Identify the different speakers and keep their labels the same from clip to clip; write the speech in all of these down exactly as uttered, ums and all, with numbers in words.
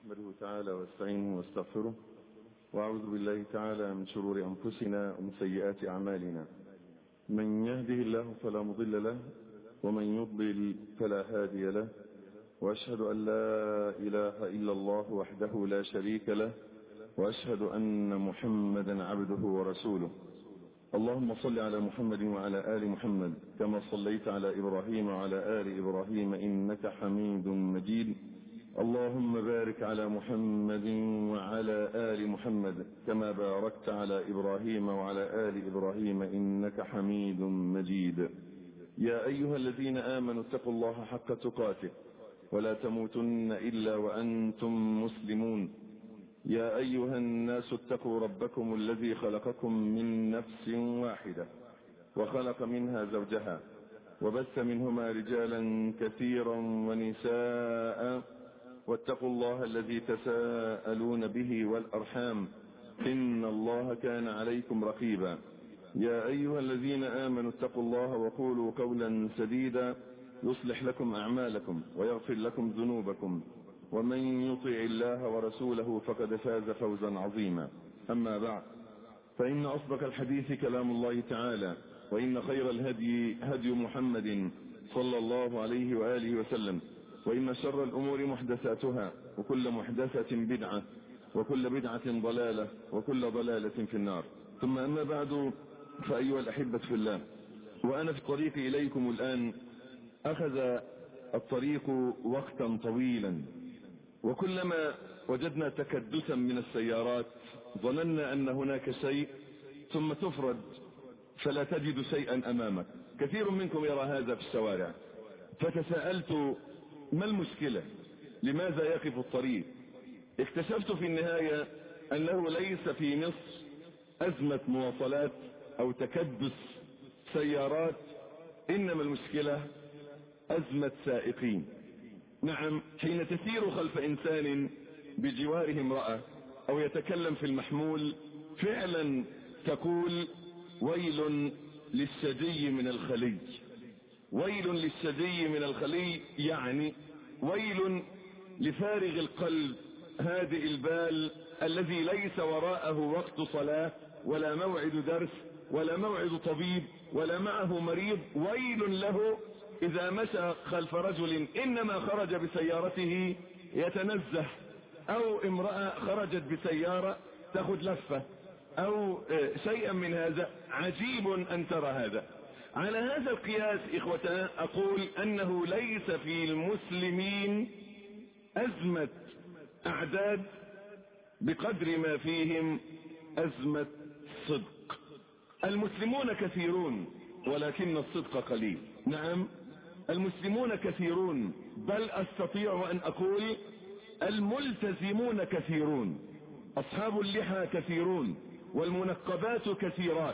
Speaker 1: نحمده تعالى واستعينه واستغفره، وأعوذ بالله تعالى من شرور أنفسنا ومن سيئات أعمالنا. من يهده الله فلا مضل له، ومن يضلل فلا هادي له، وأشهد أن لا إله إلا الله وحده لا شريك له، وأشهد أن محمدا عبده ورسوله. اللهم صل على محمد وعلى آل محمد كما صليت على إبراهيم وعلى آل إبراهيم إنك حميد مجيد. اللهم بارك على محمد وعلى آل محمد كما باركت على إبراهيم وعلى آل إبراهيم إنك حميد مجيد. يا أيها الذين آمنوا اتقوا الله حق تقاته ولا تموتن إلا وأنتم مسلمون. يا أيها الناس اتقوا ربكم الذي خلقكم من نفس واحدة وخلق منها زوجها وبث منهما رجالا كثيرا ونساء، واتقوا الله الذي تساءلون به والأرحام إن الله كان عليكم رقيبا. يا أيها الذين آمنوا اتقوا الله وقولوا قولا سديدا يصلح لكم أعمالكم ويغفر لكم ذنوبكم، ومن يطع الله ورسوله فقد فاز فوزا عظيما. أما بعد، فإن أصدق الحديث كلام الله تعالى، وإن خير الهدي هدي محمد صلى الله عليه وآله وسلم، وإن شر الأمور محدثاتها، وكل محدثة بدعة، وكل بدعة ضلالة، وكل ضلالة في النار. ثم أما بعد، فأيها الأحبة في الله، وأنا في الطريق إليكم الآن أخذ الطريق وقتا طويلا، وكلما وجدنا تكدسا من السيارات ظننا أن هناك شيء، ثم تفرج فلا تجد شيئا أمامك. كثير منكم يرى هذا في الشوارع، فتساءلت ما المشكلة؟ لماذا يقف الطريق؟ اكتشفت في النهاية أنه ليس في مصر أزمة مواصلات أو تكدس سيارات، إنما المشكلة أزمة سائقين. نعم، حين تسير خلف إنسان بجواره امرأة أو يتكلم في المحمول فعلا تقول ويل للشجي من الخلي. ويل للشجي من الخلي يعني ويل لفارغ القلب هادئ البال الذي ليس وراءه وقت صلاة ولا موعد درس ولا موعد طبيب ولا معه مريض. ويل له إذا مشى خلف رجل إنما خرج بسيارته يتنزه، أو امرأة خرجت بسيارة تأخذ لفة أو شيئا من هذا. عجيب أن ترى هذا. على هذا القياس إخوتنا أقول أنه ليس في المسلمين أزمة أعداد بقدر ما فيهم أزمة صدق. المسلمون كثيرون ولكن الصدق قليل. نعم، المسلمون كثيرون، بل أستطيع أن أقول الملتزمون كثيرون، أصحاب اللحى كثيرون، والمنقبات كثيرات،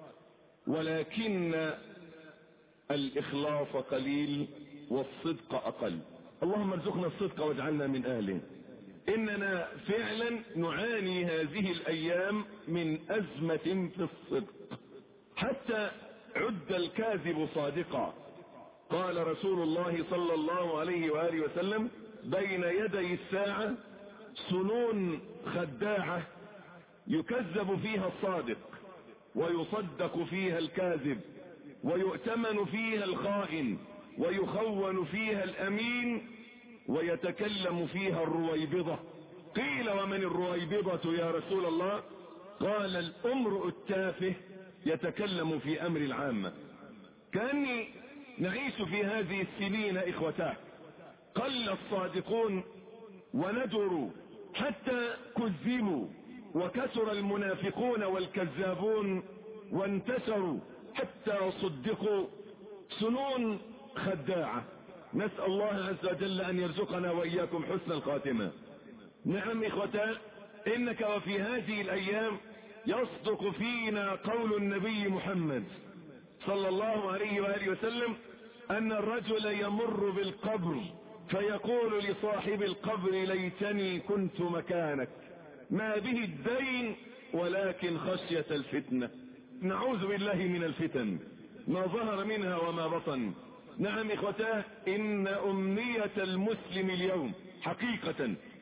Speaker 1: ولكن الإخلاص قليل والصدق أقل. اللهم ارزقنا الصدق واجعلنا من أهله. إننا فعلا نعاني هذه الأيام من أزمة في الصدق، حتى عد الكاذب صادقا. قال رسول الله صلى الله عليه وآله وسلم بين يدي الساعة سنون خداعة يكذب فيها الصادق ويصدق فيها الكاذب ويؤتمن فيها الخائن ويخون فيها الأمين ويتكلم فيها الرويبضة. قيل ومن الرويبضة يا رسول الله؟ قال الأمرؤ التافه يتكلم في أمر العامة. كأني نعيش في هذه السنين إخوتاه، قل الصادقون وندروا حتى كذبوا، وكثر المنافقون والكذابون وانتشروا حتى صدقوا. سنون خداعة. نسأل الله عز وجل أن يرزقنا وإياكم حسن الخاتمة. نعم إخوتاه، إنك وفي هذه الأيام يصدق فينا قول النبي محمد صلى الله عليه وآله وسلم أن الرجل يمر بالقبر فيقول لصاحب القبر ليتني كنت مكانك، ما به الدين ولكن خشية الفتنة. نعوذ بالله من الفتن ما ظهر منها وما بطن. نعم إخوتاه، إن أمنية المسلم اليوم حقيقة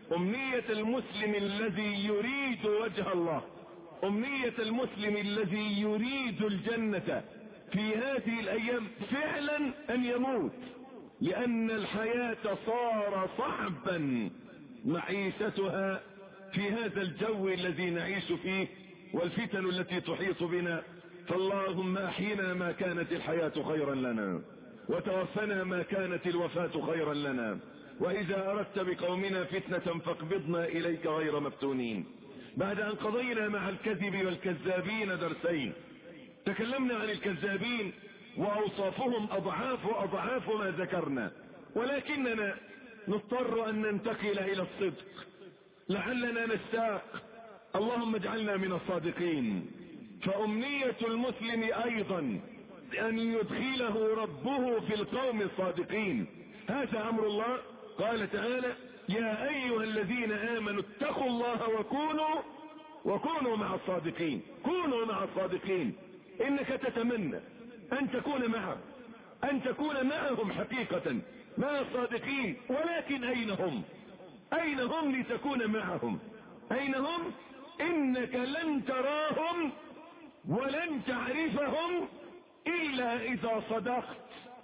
Speaker 1: أمنية المسلم الذي يريد وجه الله، أمنية المسلم الذي يريد الجنة في هذه الأيام فعلا أن يموت، لأن الحياة صار صعبا معيشتها في هذا الجو الذي نعيش فيه والفتن التي تحيط بنا. فاللهم أحينا ما كانت الحياة خيرا لنا، وتوفنا ما كانت الوفاة خيرا لنا، وإذا أردت بقومنا فتنة فاقبضنا إليك غير مفتونين. بعد أن قضينا مع الكذب والكذابين درسين، تكلمنا عن الكذابين وأوصافهم أضعاف وأضعاف ما ذكرنا، ولكننا نضطر أن ننتقل إلى الصدق لعلنا نشتاق. اللهم اجعلنا من الصادقين. فأمنية المسلم أيضا أن يدخله ربه في القوم الصادقين، هذا أمر الله. قال تعالى: يا أيها الذين آمنوا اتقوا الله وكونوا وكونوا مع الصادقين. كونوا مع الصادقين، إنك تتمنى أن تكون معهم، أن تكون معهم حقيقة مع الصادقين، ولكن أين هم؟ أين هم لتكون معهم؟ أين هم؟ إنك لن تراهم ولن تعرفهم إلا إذا صدقت،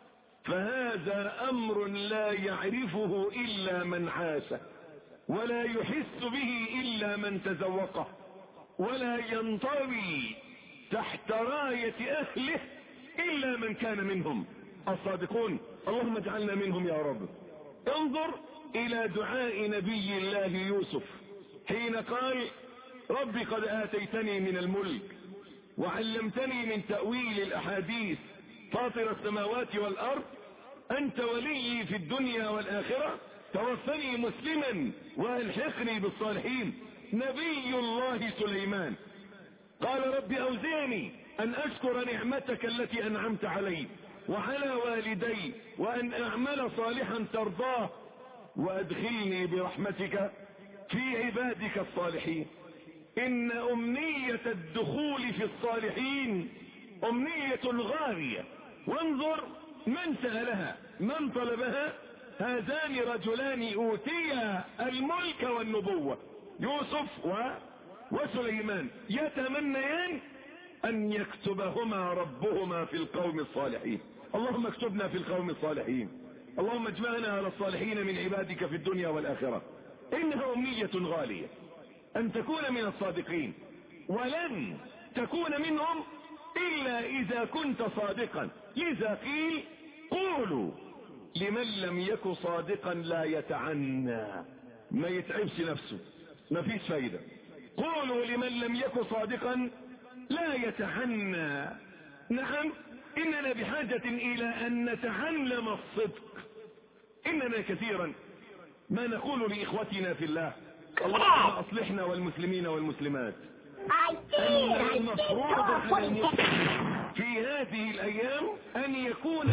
Speaker 1: فهذا أمر لا يعرفه إلا من عاشه، ولا يحس به إلا من تذوقه، ولا ينطوي تحت راية أهله إلا من كان منهم الصادقون. اللهم اجعلنا منهم يا رب. انظر إلى دعاء نبي الله يوسف حين قال: رب قد آتيتني من الملك وعلمتني من تأويل الأحاديث فاطر السماوات والأرض أنت ولي في الدنيا والآخرة توفني مسلما وألحقني بالصالحين. نبي الله سليمان قال: رب أوزعني أن أشكر نعمتك التي أنعمت علي وعلى والدي وأن أعمل صالحا ترضاه وأدخلني برحمتك في عبادك الصالحين. إن أمنية الدخول في الصالحين أمنية غالية. وانظر من سألها، من طلبها. هذان رجلان أوتيا الملك والنبوة، يوسف و... وسليمان، يتمنيان أن يكتبهما ربهما في القوم الصالحين. اللهم اكتبنا في القوم الصالحين، اللهم اجمعنا على الصالحين من عبادك في الدنيا والآخرة. إنها أمنية غالية أن تكون من الصادقين، ولن تكون منهم إلا إذا كنت صادقا. لذا قيل: قولوا لمن لم يكن صادقا لا يتعنى، ما يتعبش نفسه، ما فيش فايدة. قولوا لمن لم يكن صادقا لا يتعنى. نعم، إننا بحاجة إلى أن نتعلم الصدق. إننا كثيرا ما نقول لإخوتنا في الله: اللهم أصلحنا والمسلمين والمسلمات. أن المفروض على المسلم في هذه الأيام أن يكون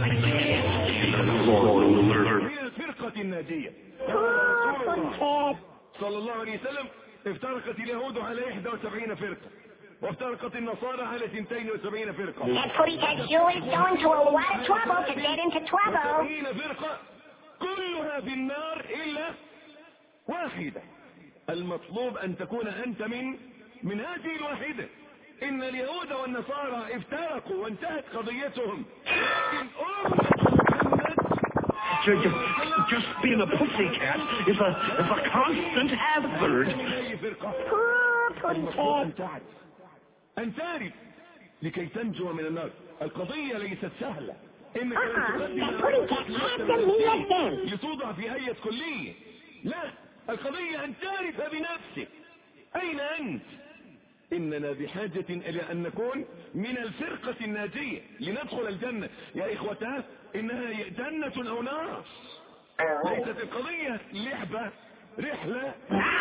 Speaker 1: من الفرقة الناجية. صلى الله عليه وسلم: افترقت اليهود على إحدى وسبعين فرقة، وافترقت النصارى على اثنتين وسبعين فرقة. سبعين فرقة كلها في النار إلا واحدة. المطلوب أن تكون أنت من من هذه الواحدة. إن اليهود والنصارى افترقوا وانتهت قضيتهم، لكن أمة محمد
Speaker 2: just being a pussycat is a is a constant hazard.
Speaker 1: المطلوب أن تعرف لكي تنجو من النار. القضية ليست سهلة، إنك لتوضع في هيئة كلية. لا، القضية أن تعرف بنفسك أين أنت. إننا بحاجة إلى أن نكون من الفرقة الناجية لندخل الجنة. يا إخوتها، إنها جنة أو نار، ليست القضية لعبة رحلة.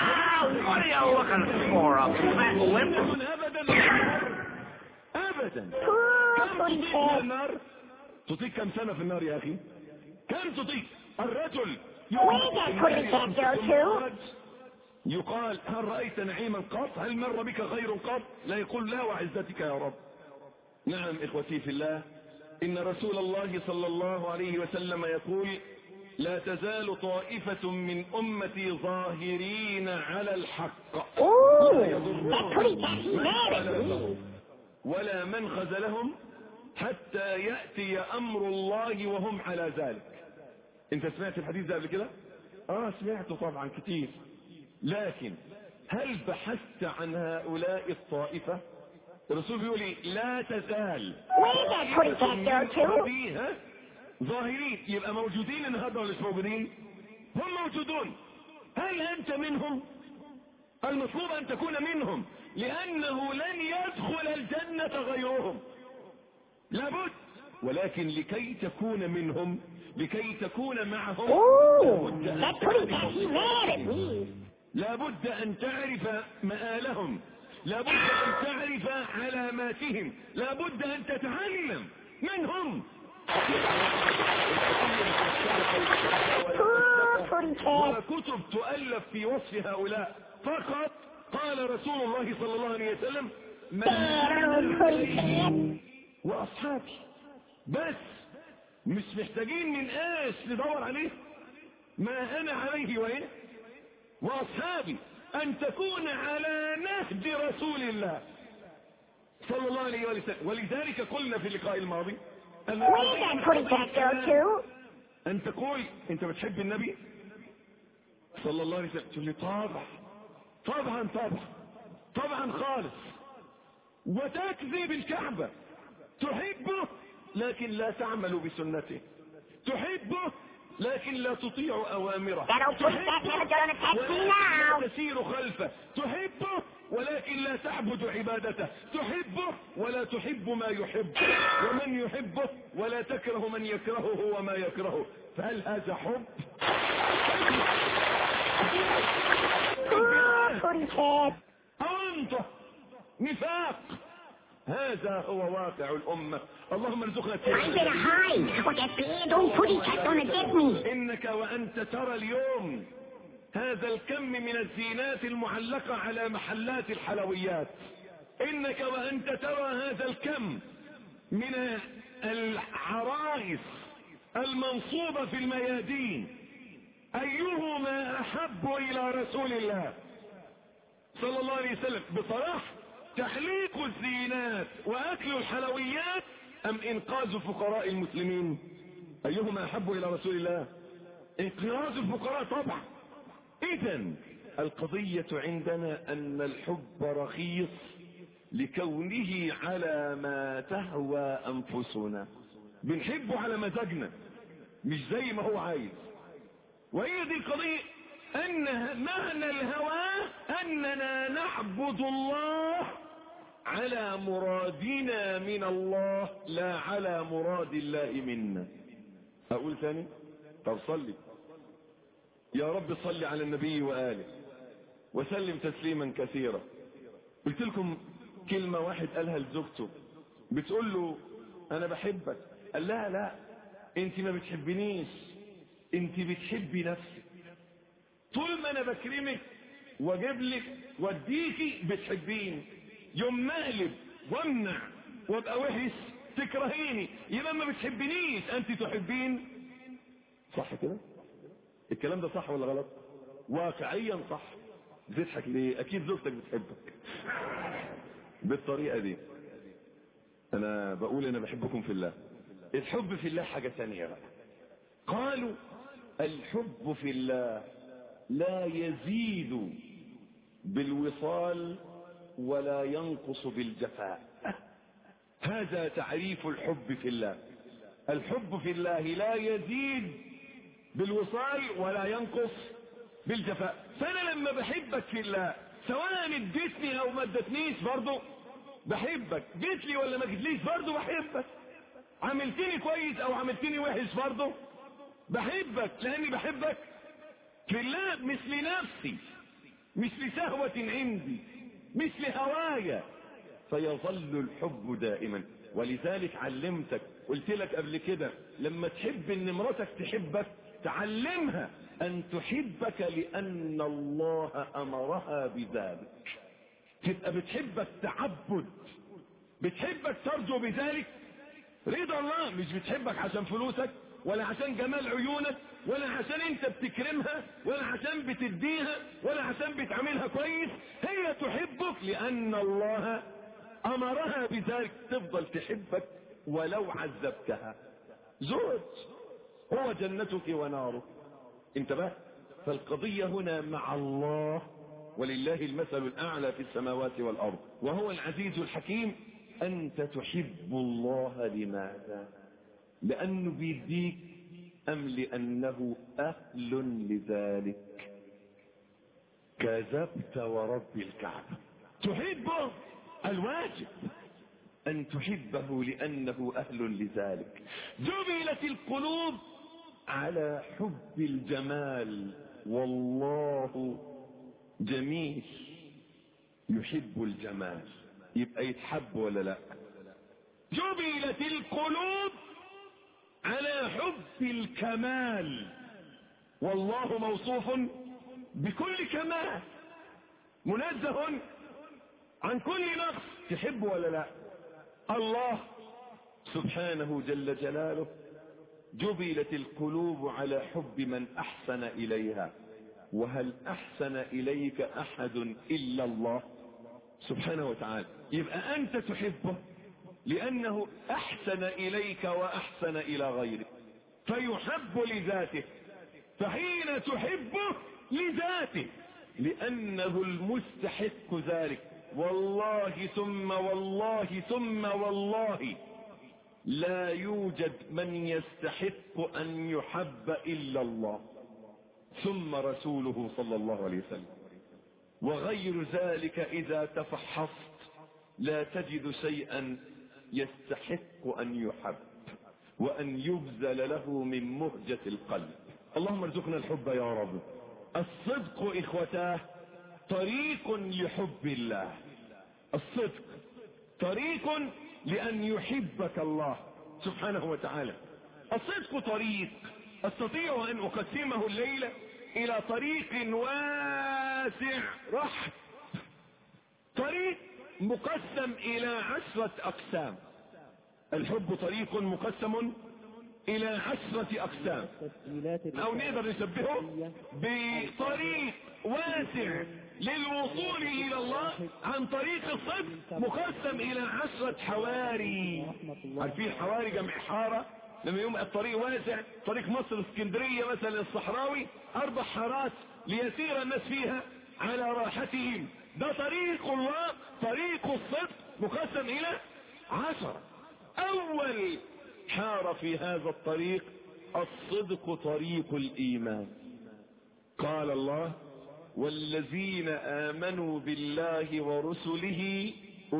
Speaker 1: أبدا أبدا. كم تطيق النار؟ تطيق كم سنة في النار يا أخي؟ كم تطيق؟ الرجل يقال: هل رأيت نعيما قط؟ هل مر بك خير قط؟ لا يقول: لا وعزتك يا رب. نعم إخوتي في الله، إن رسول الله صلى الله عليه وسلم يقول: لا تزال طائفة من أمتي ظاهرين على الحق لا يضرهم ولا من خذلهم حتى يأتي أمر الله وهم على ذلك. انت سمعت الحديث ده قبل كده؟ اه سمعته طبعا كتير، لكن هل بحثت عن هؤلاء الطائفة؟ الرسول بيقول لي لا تزال طائفة ظاهرين، يبقى موجودين النهارده ولا مش موجودين؟ هم موجودون. هل انت منهم؟ المطلوب ان تكون منهم، لانه لن يدخل الجنة غيرهم، لابد. ولكن لكي تكون منهم، لكي تكون معهم، لابد ان تعرف مآلهم، لابد ان تعرف علاماتهم، لابد ان تتعلم منهم. وكتب تؤلف في وصف هؤلاء فقط. قال رسول الله صلى الله عليه وسلم واصحابي، بس مش محتاجين من ايش ندور عليه، ما انا عليه وايه واصحابي، ان تكون على نهج رسول الله صلى الله عليه وسلم. ولذلك قلنا في اللقاء الماضي أن, أن تقول أنت بتحب النبي صلى الله عليه وسلم، تقول لي طبعا طبعا طبعا طبعا خالص، وتكذب الكعبة، تحبه لكن لا تعمل بسنته، تحبه لكن لا تطيع أوامره، تحبه تسير خلفه، تحبه ولكن لا تعبد عبادته، تحبه ولا تحب ما يحب، ومن يحبه ولا تكره من يكرهه وما يكرهه. فهل هذا حب؟ أنت نفاق. هذا هو واقع الأمة. اللهم ارزقنا التوحيد. إنك وأنت ترى اليوم هذا الكم من الزينات المعلقة على محلات الحلويات، إنك وأنت ترى هذا الكم من العرائس المنصوبة في الميادين، أيهما أحب إلى رسول الله صلى الله عليه وسلم؟ بصراحة تحليق الزينات وأكل الحلويات أم إنقاذ فقراء المسلمين؟ أيهما أحب إلى رسول الله؟ إنقاذ الفقراء طبعا. إذن القضية عندنا أن الحب رخيص لكونه على ما تهوى أنفسنا، بنحبه على مزاجنا مش زي ما هو عايز. وهي دي القضية، أن معنى الهوى أننا نعبد الله على مرادنا من الله لا على مراد الله منا. أقول ثاني؟ طب صلي يا رب، صلي على النبي وآله وسلم تسليما كثيرا. قلت لكم كلمة واحد قالها لزوجته، بتقول له أنا بحبك، قال لها لا أنت ما بتحبنيش، أنت بتحبي نفسك. طول ما أنا بكرمك واجيب لك واديكي بتحبيني، يوم مقلب وامنع وابقى وحش تكرهيني، يبقى ما بتحبنيش، أنت تحبين. صح كده؟ الكلام ده صح ولا غلط؟ واقعيا صح. بتضحك ليه؟ اكيد زوجتك بتحبك بالطريقه دي. انا بقول انا بحبكم في الله. الحب في الله حاجه ثانيه بقى. قالوا الحب في الله لا يزيد بالوصال ولا ينقص بالجفاء. هذا تعريف الحب في الله. الحب في الله لا يزيد بالوصال ولا ينقص بالجفاء. فانا لما بحبك في الله سواء اديتني او ما ادتنيش برضه بحبك، جيت لي ولا ما جيتليش برضه بحبك، عملتني كويس او عملتني وحش برضه بحبك، لاني بحبك في الله مش لنفسي، مش لشهوة عندي، مش لهوايا. فيظل الحب دائما. ولذلك علمتك، قلت لك قبل كده لما تحب ان مراتك تحبك تعلمها ان تحبك لان الله امرها بذلك. تبقى بتحبك تعبد، بتحبك ترجو بذلك رضا الله، مش بتحبك عشان فلوسك ولا عشان جمال عيونك
Speaker 3: ولا عشان انت بتكرمها ولا عشان بتديها ولا عشان بتعملها كويس، هي تحبك لان الله امرها بذلك. تفضل تحبك ولو عذبتها. زوج هو جنتك ونارك. انتبه، فالقضية هنا مع الله، ولله المثل الاعلى في السماوات والارض، وهو العزيز الحكيم. انت تحب الله لماذا؟ لانه بيديك ام لانه اهل لذلك؟ كذبت ورب الكعبة. تحبه الواجب ان تحبه لانه اهل لذلك. جبلت القلوب على حب الجمال، والله جميل يحب الجمال. يبقى يتحب ولا لا؟ جبلت القلوب على حب الكمال، والله موصوف بكل كمال، منزه عن كل نقص. تحب ولا لا؟ الله سبحانه جل جلاله جبلت القلوب على حب من احسن اليها، وهل احسن اليك احد الا الله سبحانه وتعالى. يبقى انت تحبه لانه احسن اليك واحسن الى غيرك، فيحب لذاته. فحين تحبه لذاته لانه المستحق ذلك، والله ثم والله ثم والله لا يوجد من يستحق ان يحب الا الله ثم رسوله صلى الله عليه وسلم. وغير ذلك اذا تفحصت لا تجد شيئا يستحق ان يحب وان يبذل له من مهجة القلب. اللهم ارزقنا الحب يا رب. الصدق اخوتاه طريق لحب الله. الصدق طريق لان يحبك الله سبحانه وتعالى. الصدق طريق استطيع ان اقسمه الليلة الى طريق واسع رحب. طريق مقسم الى عشرة اقسام. الحب طريق مقسم الى عشرة اقسام، او نقدر نشبهه بطريق واسع للوصول الى الله عن طريق الصدق مقسم الى عشرة حواري. عارفين حواري جمع حارة؟ لما يوم الطريق واسع، طريق مصر اسكندرية مثلا الصحراوي، اربع حارات ليسير الناس فيها على راحتهم. ده طريق الله، طريق الصدق مقسم الى عشرة. اول حارة في هذا الطريق الصدق طريق الايمان. قال الله: والذين امنوا بالله ورسله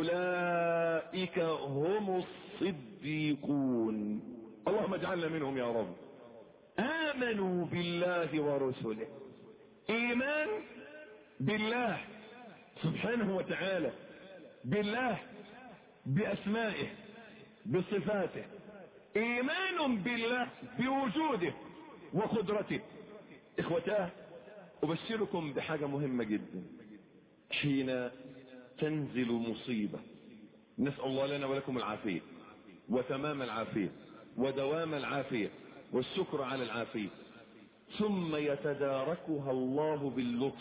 Speaker 3: اولئك هم الصديقون. اللهم اجعلنا منهم يا رب. امنوا بالله ورسله، ايمان بالله سبحانه وتعالى، بالله باسمائه بصفاته، ايمان بالله بوجوده وقدرته. اخوتاه، ابشركم بحاجة مهمة جدا. حين تنزل مصيبة، نسأل الله لنا ولكم العافية وتمام العافية ودوام العافية والشكر على العافية، ثم يتداركها الله باللطف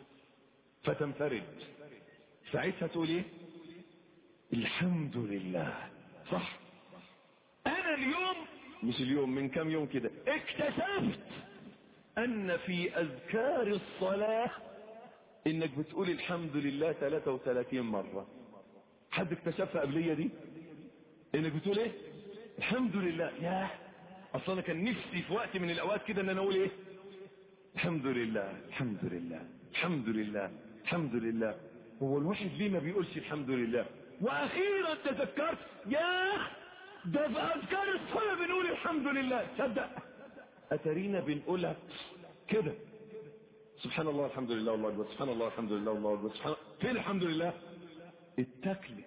Speaker 3: فتنفرج، ساعتها تقول ايه؟ الحمد لله. صح؟ انا اليوم، مش اليوم، من كم يوم كده اكتشفت ان في اذكار الصلاة انك بتقول الحمد لله ثلاثة وثلاثين مرة. حد اكتشفها قبلية دي؟ انك بتقول ايه؟ الحمد لله. ياه، اصلا انا كان نفسي في وقت من الاوقات كده ان انا اقول ايه؟ الحمد لله الحمد لله الحمد لله الحمد لله. هو الواحد ليه ما بيقولش الحمد لله؟ واخيرا تذكرت، ياه، ده في اذكار الصلاة بنقول الحمد لله. تصدق اترينا بنقولها كده، سبحان الله الحمد لله والله اكبر، سبحان الله الحمد لله والله اكبر، سبحان الله. فين الحمد لله؟ اتكلت.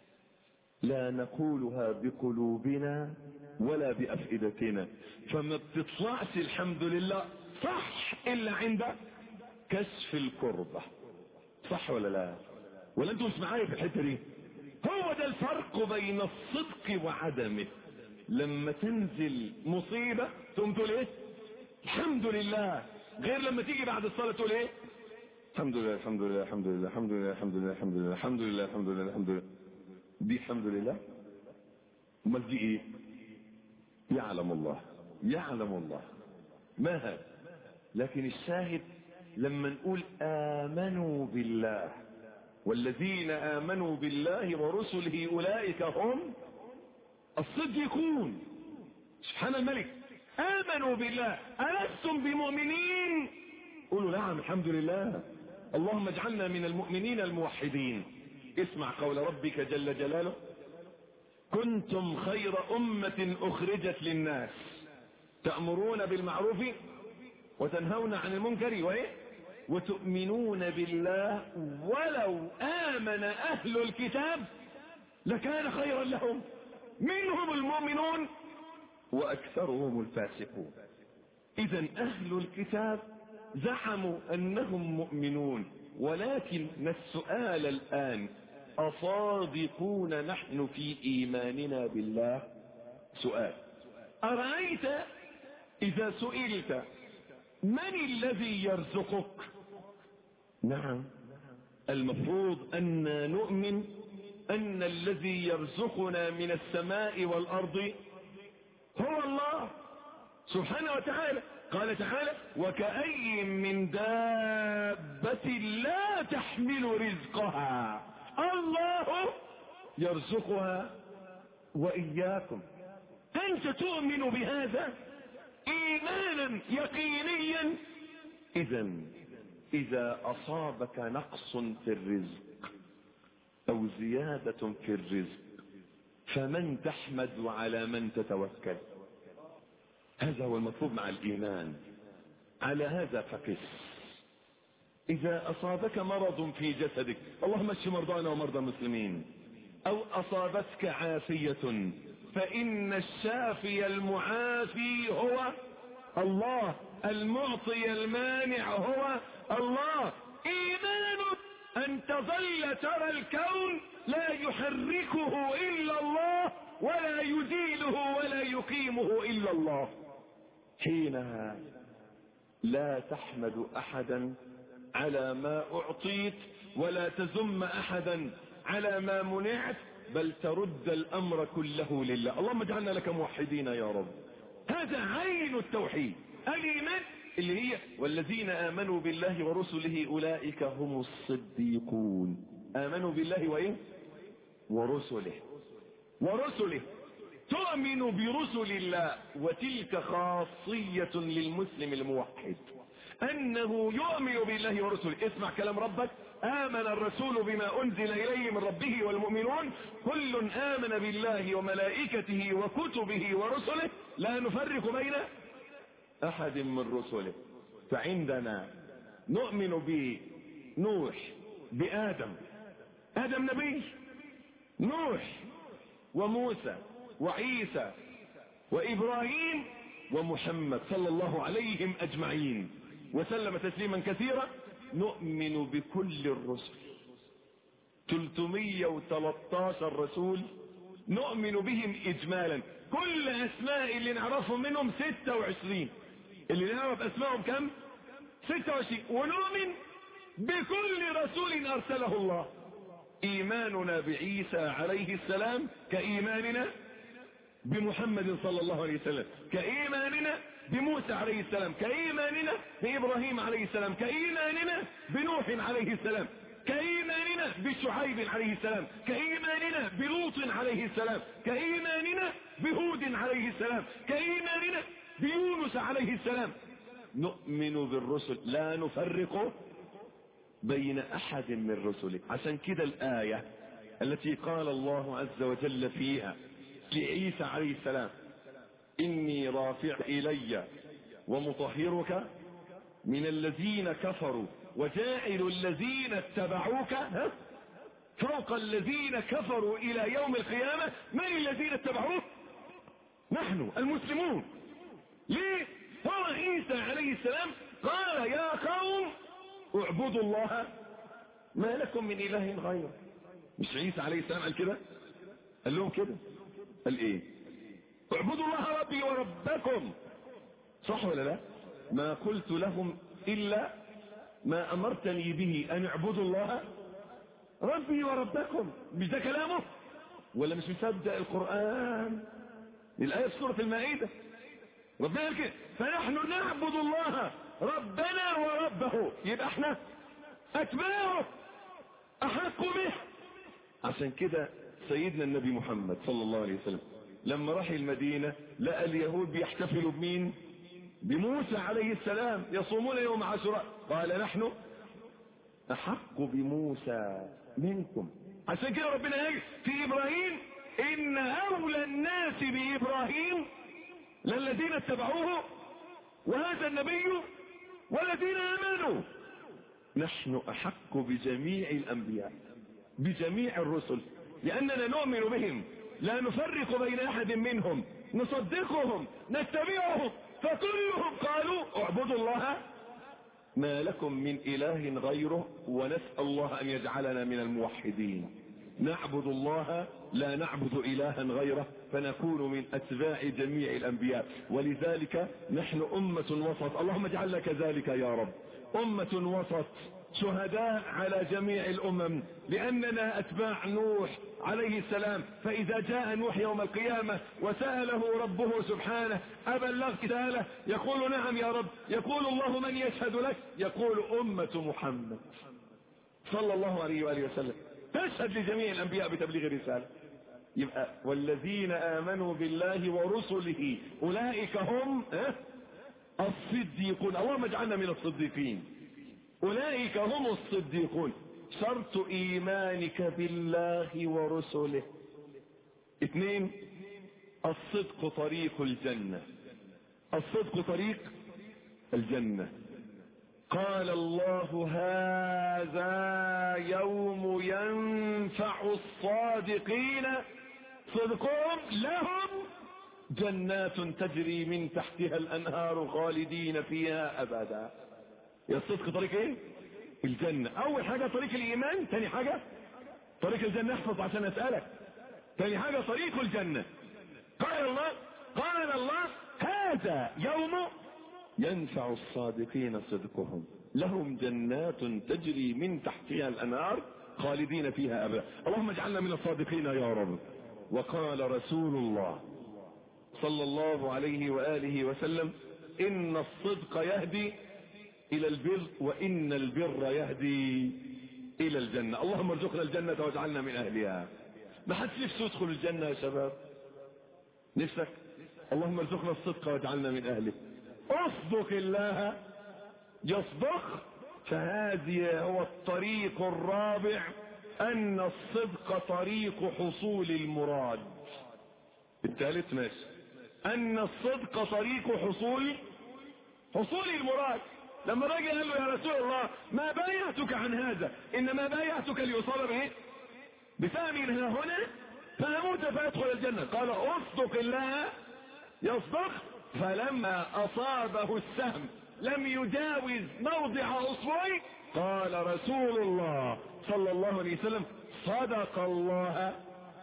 Speaker 3: لا نقولها بقلوبنا ولا بافئدتنا، فما بتطلعش الحمد لله صح الا عند كشف الكربة. صح ولا لا؟ ولا انتوا مش معايا في الحته دي؟ هو ده الفرق بين الصدق وعدمه. لما تنزل مصيبة تقوم تقول ايه؟ الحمد لله. غير لما تيجي بعد الصلاة تقول ايه؟
Speaker 1: الحمد لله الحمد لله الحمد لله الحمد لله الحمد لله الحمد لله الحمد لله الحمد لله الحمد لله. دي الحمد لله. امال دي ايه؟ يعلم الله يعلم الله ما هذا. لكن الشاهد لما نقول آمنوا بالله والذين آمنوا بالله ورسله أولئك هم الصديقون. سبحان الملك. آمنوا بالله ألستم بمؤمنين؟ قولوا نعم الحمد لله. اللهم اجعلنا من المؤمنين الموحدين. اسمع قول ربك جل جلاله: كنتم خير أمة أخرجت للناس تأمرون بالمعروف وتنهون عن المنكر وإيه؟ وتؤمنون بالله ولو آمن أهل الكتاب لكان خيرا لهم منهم المؤمنون وأكثرهم الفاسقون. إذن أهل الكتاب زعموا أنهم مؤمنون، ولكن السؤال الآن: أصادقون نحن في إيماننا بالله؟ سؤال. أرأيت إذا سئلت من الذي يرزقك؟ نعم، المفروض أن نؤمن أن الذي يرزقنا من السماء والأرض هو الله سبحانه وتعالى. قال تعالى: وكأي من دابة لا تحمل رزقها الله يرزقها وإياكم. أنت تؤمن بهذا إيمانا يقينيا. إذن إذا أصابك نقص في الرزق أو زيادة في الرزق فمن تحمد وعلى من تتوكل؟ هذا هو المطلوب مع الإيمان. على هذا فقس. إذا أصابك مرض في جسدك، اللهم اشف مرضانا ومرضى المسلمين، أو أصابتك عافية، فإن الشافي المعافي هو الله، المعطي المانع هو الله. إيمانك أن تظل ترى الكون لا يحركه إلا الله ولا يزيله ولا يقيمه إلا الله. حينها لا تحمد أحدا على ما أعطيت ولا تذم أحدا على ما منعت، بل ترد الأمر كله لله. اللهم اجعلنا لك موحدين يا رب. هذا عين التوحيد. الإيمان اللي هي والذين آمنوا بالله ورسله أولئك هم الصديقون. آمنوا بالله وإيه؟ ورسله. ورسله تؤمن برسل الله، وتلك خاصية للمسلم الموحد أنه يؤمن بالله ورسله. اسمع كلام ربك: آمن الرسول بما أنزل إليه من ربه والمؤمنون كل آمن بالله وملائكته وكتبه ورسله لا نفرق بين أحد من رسله. فعندنا نؤمن بنوح، بآدم، آدم نبي، نوح وموسى وعيسى وإبراهيم ومحمد صلى الله عليهم أجمعين وسلم تسليما كثيرا. نؤمن بكل الرسل، ثلاثمائة وثلاثة عشر رسول نؤمن بهم إجمالا. كل أسماء اللي نعرفهم منهم ستة وعشرين، اللي نعرف أسمائهم كم؟ ستة وعشرين. ونؤمن بكل رسول أرسله الله. إيماننا بعيسى عليه السلام كإيماننا بمحمد صلى الله عليه وسلم، كإيماننا بموسى عليه السلام، كإيماننا بإبراهيم عليه السلام، كإيماننا بنوح عليه السلام، كإيماننا بشعيب عليه السلام، كإيماننا بلوط عليه السلام، كإيماننا بهود عليه السلام، كإيماننا بيونس عليه السلام. نؤمن بالرسل لا نفرق بين أحد من رسله. عشان كده الآية التي قال الله عز وجل فيها لعيسى عليه السلام: إني رافع إلي ومطهرك من الذين كفروا وجاعل الذين اتبعوك فوق الذين كفروا إلى يوم القيامة. من الذين اتبعوه؟ نحن المسلمون. ليه؟ هو عيسى عليه السلام قال: يا قوم اعبدوا الله ما لكم من إله غيره. مش عيسى عليه السلام قال كده؟ قال لهم كده. قال ايه؟ اعبدوا الله ربي وربكم. صح ولا لا؟
Speaker 3: ما قلت لهم إلا ما أمرتني به أن اعبدوا الله ربي وربكم. مش ده كلامه ولا مش مصدق القرآن؟ الآية في سورة المائدة ربنا قال كده فنحن نعبد الله ربنا وربه، يبقى احنا أتباعه أحق به. عشان كده سيدنا النبي محمد صلى الله عليه وسلم لما راح المدينة لقى اليهود بيحتفلوا بمين؟ بموسى عليه السلام، يصومون يوم عاشوراء. قال نحن أحق بموسى منكم. عشان كده ربنا قال في إبراهيم إن أولى الناس بإبراهيم للذين اتبعوه وهذا النبي والذين آمنوا. نحن أحق بجميع الأنبياء بجميع الرسل لأننا نؤمن بهم لا نفرق بين أحد منهم، نصدقهم نتبعهم، فكلهم قالوا اعبدوا الله ما لكم من إله غيره ونسأل الله أن يجعلنا من الموحدين. نعبد الله لا نعبد إلها غيره فنكون من أتباع جميع الأنبياء. ولذلك نحن أمة وسط، اللهم اجعلنا كذلك يا رب، أمة وسط شهداء على جميع الأمم لأننا أتباع نوح عليه السلام. فإذا جاء نوح يوم القيامة وسأله ربه سبحانه أبلغت رسالة؟ يقول نعم يا رب. يقول الله من يشهد لك؟ يقول أمة محمد صلى الله عليه وآله وسلم تشهد لجميع الأنبياء بتبليغ الرسالة. يبقى والذين آمنوا بالله ورسله أولئك هم الصديقون. اللهم اجعلنا من الصديقين. أولئك هم الصديقون. شرط إيمانك بالله ورسله اثنين، الصدق طريق الجنة. الصدق طريق الجنة. قال الله هذا يوم ينفع الصادقين صدقهم لهم جنات تجري من تحتها الأنهار خالدين فيها أبدا. يا الصدق طريق ايه؟ الجنة. اول حاجة طريق الايمان، تاني حاجة طريق الجنة. احفظ عشان اسألك. تاني حاجة طريق الجنة. قال الله قال الله هذا يوم ينفع الصادقين صدقهم لهم جنات تجري من تحتها الانهار خالدين فيها ابدا. اللهم اجعلنا من الصادقين يا رب. وقال رسول الله صلى الله عليه وآله وسلم ان الصدق يهدي الى البر وان البر يهدي الى الجنة. اللهم ارزقنا الجنة واجعلنا من اهلها. ما حدش نفسه يدخل الجنة يا شباب؟ نفسك؟ اللهم ارزقنا الصدق واجعلنا من اهله. اصدق الله يصدق. فهذه هو الطريق الرابع، ان الصدق طريق حصول المراد. الثالث ماشي، ان الصدق طريق حصول حصول المراد. لما الراجل قال له يا رسول الله ما بايعتك عن هذا، انما بايعتك ليصاب به بسامي هنا هنا فاموت فيدخل الجنة. قال اصدق الله يصدق. فلما اصابه السهم لم يجاوز موضع اصبعه قال رسول الله صلى الله عليه وسلم صدق الله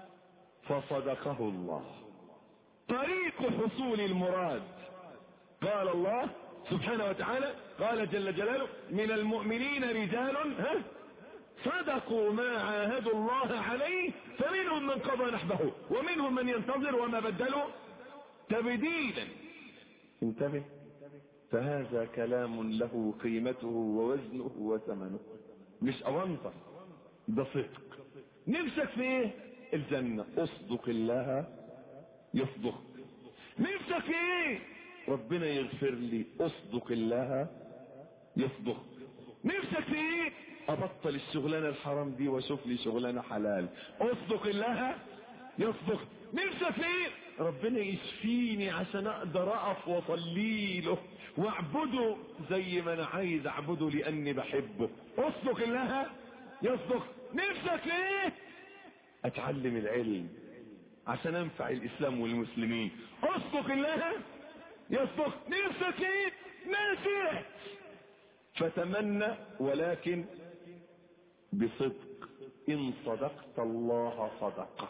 Speaker 3: فصدقه الله. طريق حصول المراد. قال الله سبحانه وتعالى قال جل جلاله من المؤمنين رجال ها صدقوا ما عاهدوا الله عليه فمنهم من قضى نحبه ومنهم من ينتظر وما بدلوا تبديلا. انتبه، فهذا كلام له قيمته ووزنه وثمنه، مش أونطة، ده صدق. نفسك في ايه؟ الجنة. اصدق الله يصدق. نفسك في ايه؟ ربنا يغفر لي. اصدق الله يصدق. نفسك في ايه؟ ابطل الشغلانة الحرام دي واشوف لي شغلانة حلال. اصدق الله يصدق. نفسك في ايه؟ ربنا يشفيني عشان اقدر اقف واصلي له واعبده زي ما انا عايز اعبده لاني بحبه. اصدق الله يصدق. نفسك في ايه؟ اتعلم العلم عشان انفع الاسلام والمسلمين. اصدق الله يصدق. نفسك ايه؟ ناسي فتمنى ولكن بصدق. ان صدقت الله صدقك.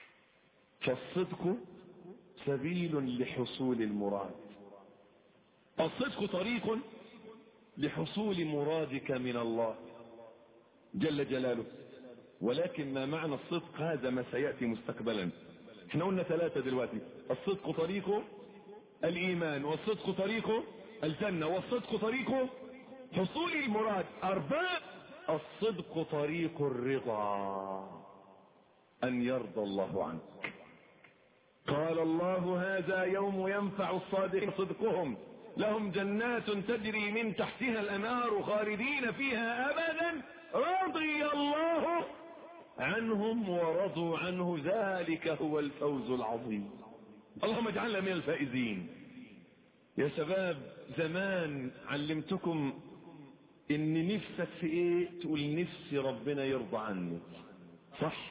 Speaker 3: فالصدق سبيل لحصول المراد. الصدق طريق لحصول مرادك من الله جل جلاله. ولكن ما معنى الصدق هذا ما سيأتي مستقبلا. احنا قلنا ثلاثة دلوقتي: الصدق طريقه الإيمان، والصدق طريقه الجنة، والصدق طريقه حصول المراد. أربعة: الصدق طريق الرضا، أن يرضى الله عنك. قال الله: هذا يوم ينفع الصادقين صدقهم، لهم جنات تجري من تحتها الأنهار خالدين فيها أبدا، رضي الله عنهم ورضوا عنه، ذلك هو الفوز العظيم. اللهم اجعلنا من الفائزين. يا شباب، زمان علمتكم ان نفسك في ايه تقول: نفسي ربنا يرضى عني. صح؟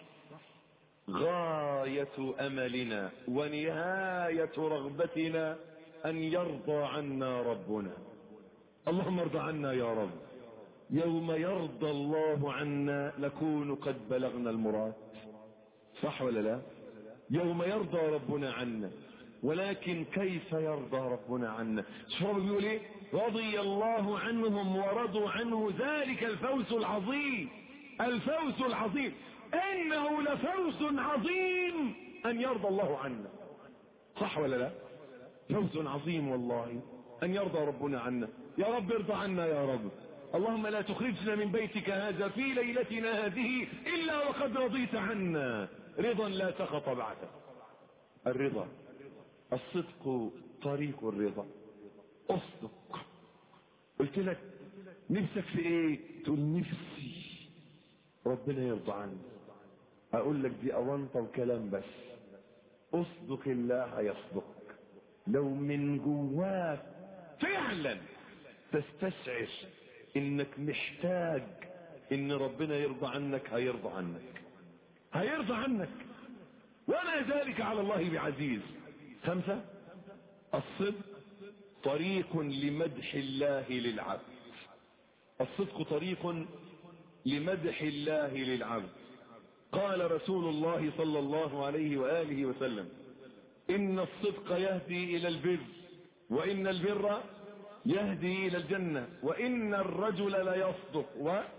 Speaker 3: غاية املنا ونهاية رغبتنا ان يرضى عنا ربنا. اللهم ارضى عنا يا رب. يوم يرضى الله عنا نكون قد بلغنا المراد. صح ولا لا؟ يوم يرضى ربنا عنا. ولكن كيف يرضى ربنا عنا؟ شو بيقول ايه؟ رضي الله عنهم ورضوا عنه، ذلك الفوز العظيم. الفوز العظيم، انه لفوز عظيم ان يرضى الله عنا. صح ولا لا؟ فوز عظيم والله ان يرضى ربنا عنا. يا رب ارضى عنا يا رب. اللهم لا تخرجنا من بيتك هذا في ليلتنا هذه الا وقد رضيت عنا رضا لا سخط بعده. الرضا، الصدق طريق الرضا. اصدق. قلت لك نفسك في ايه؟ تقول: نفسي ربنا يرضى عني. اقول لك دي اونطه وكلام بس. اصدق الله يصدق. لو من جواك فعلا تستشعر انك محتاج ان ربنا يرضى عنك، هيرضى عنك، هيرضى عنك، وما ذلك على الله بعزيز. خمسة: الصدق طريق لمدح الله للعبد. الصدق طريق لمدح الله للعبد. قال رسول الله صلى الله عليه وآله وسلم: إن الصدق يهدي إلى البر، وإن البر يهدي إلى الجنة، وإن الرجل ليصدق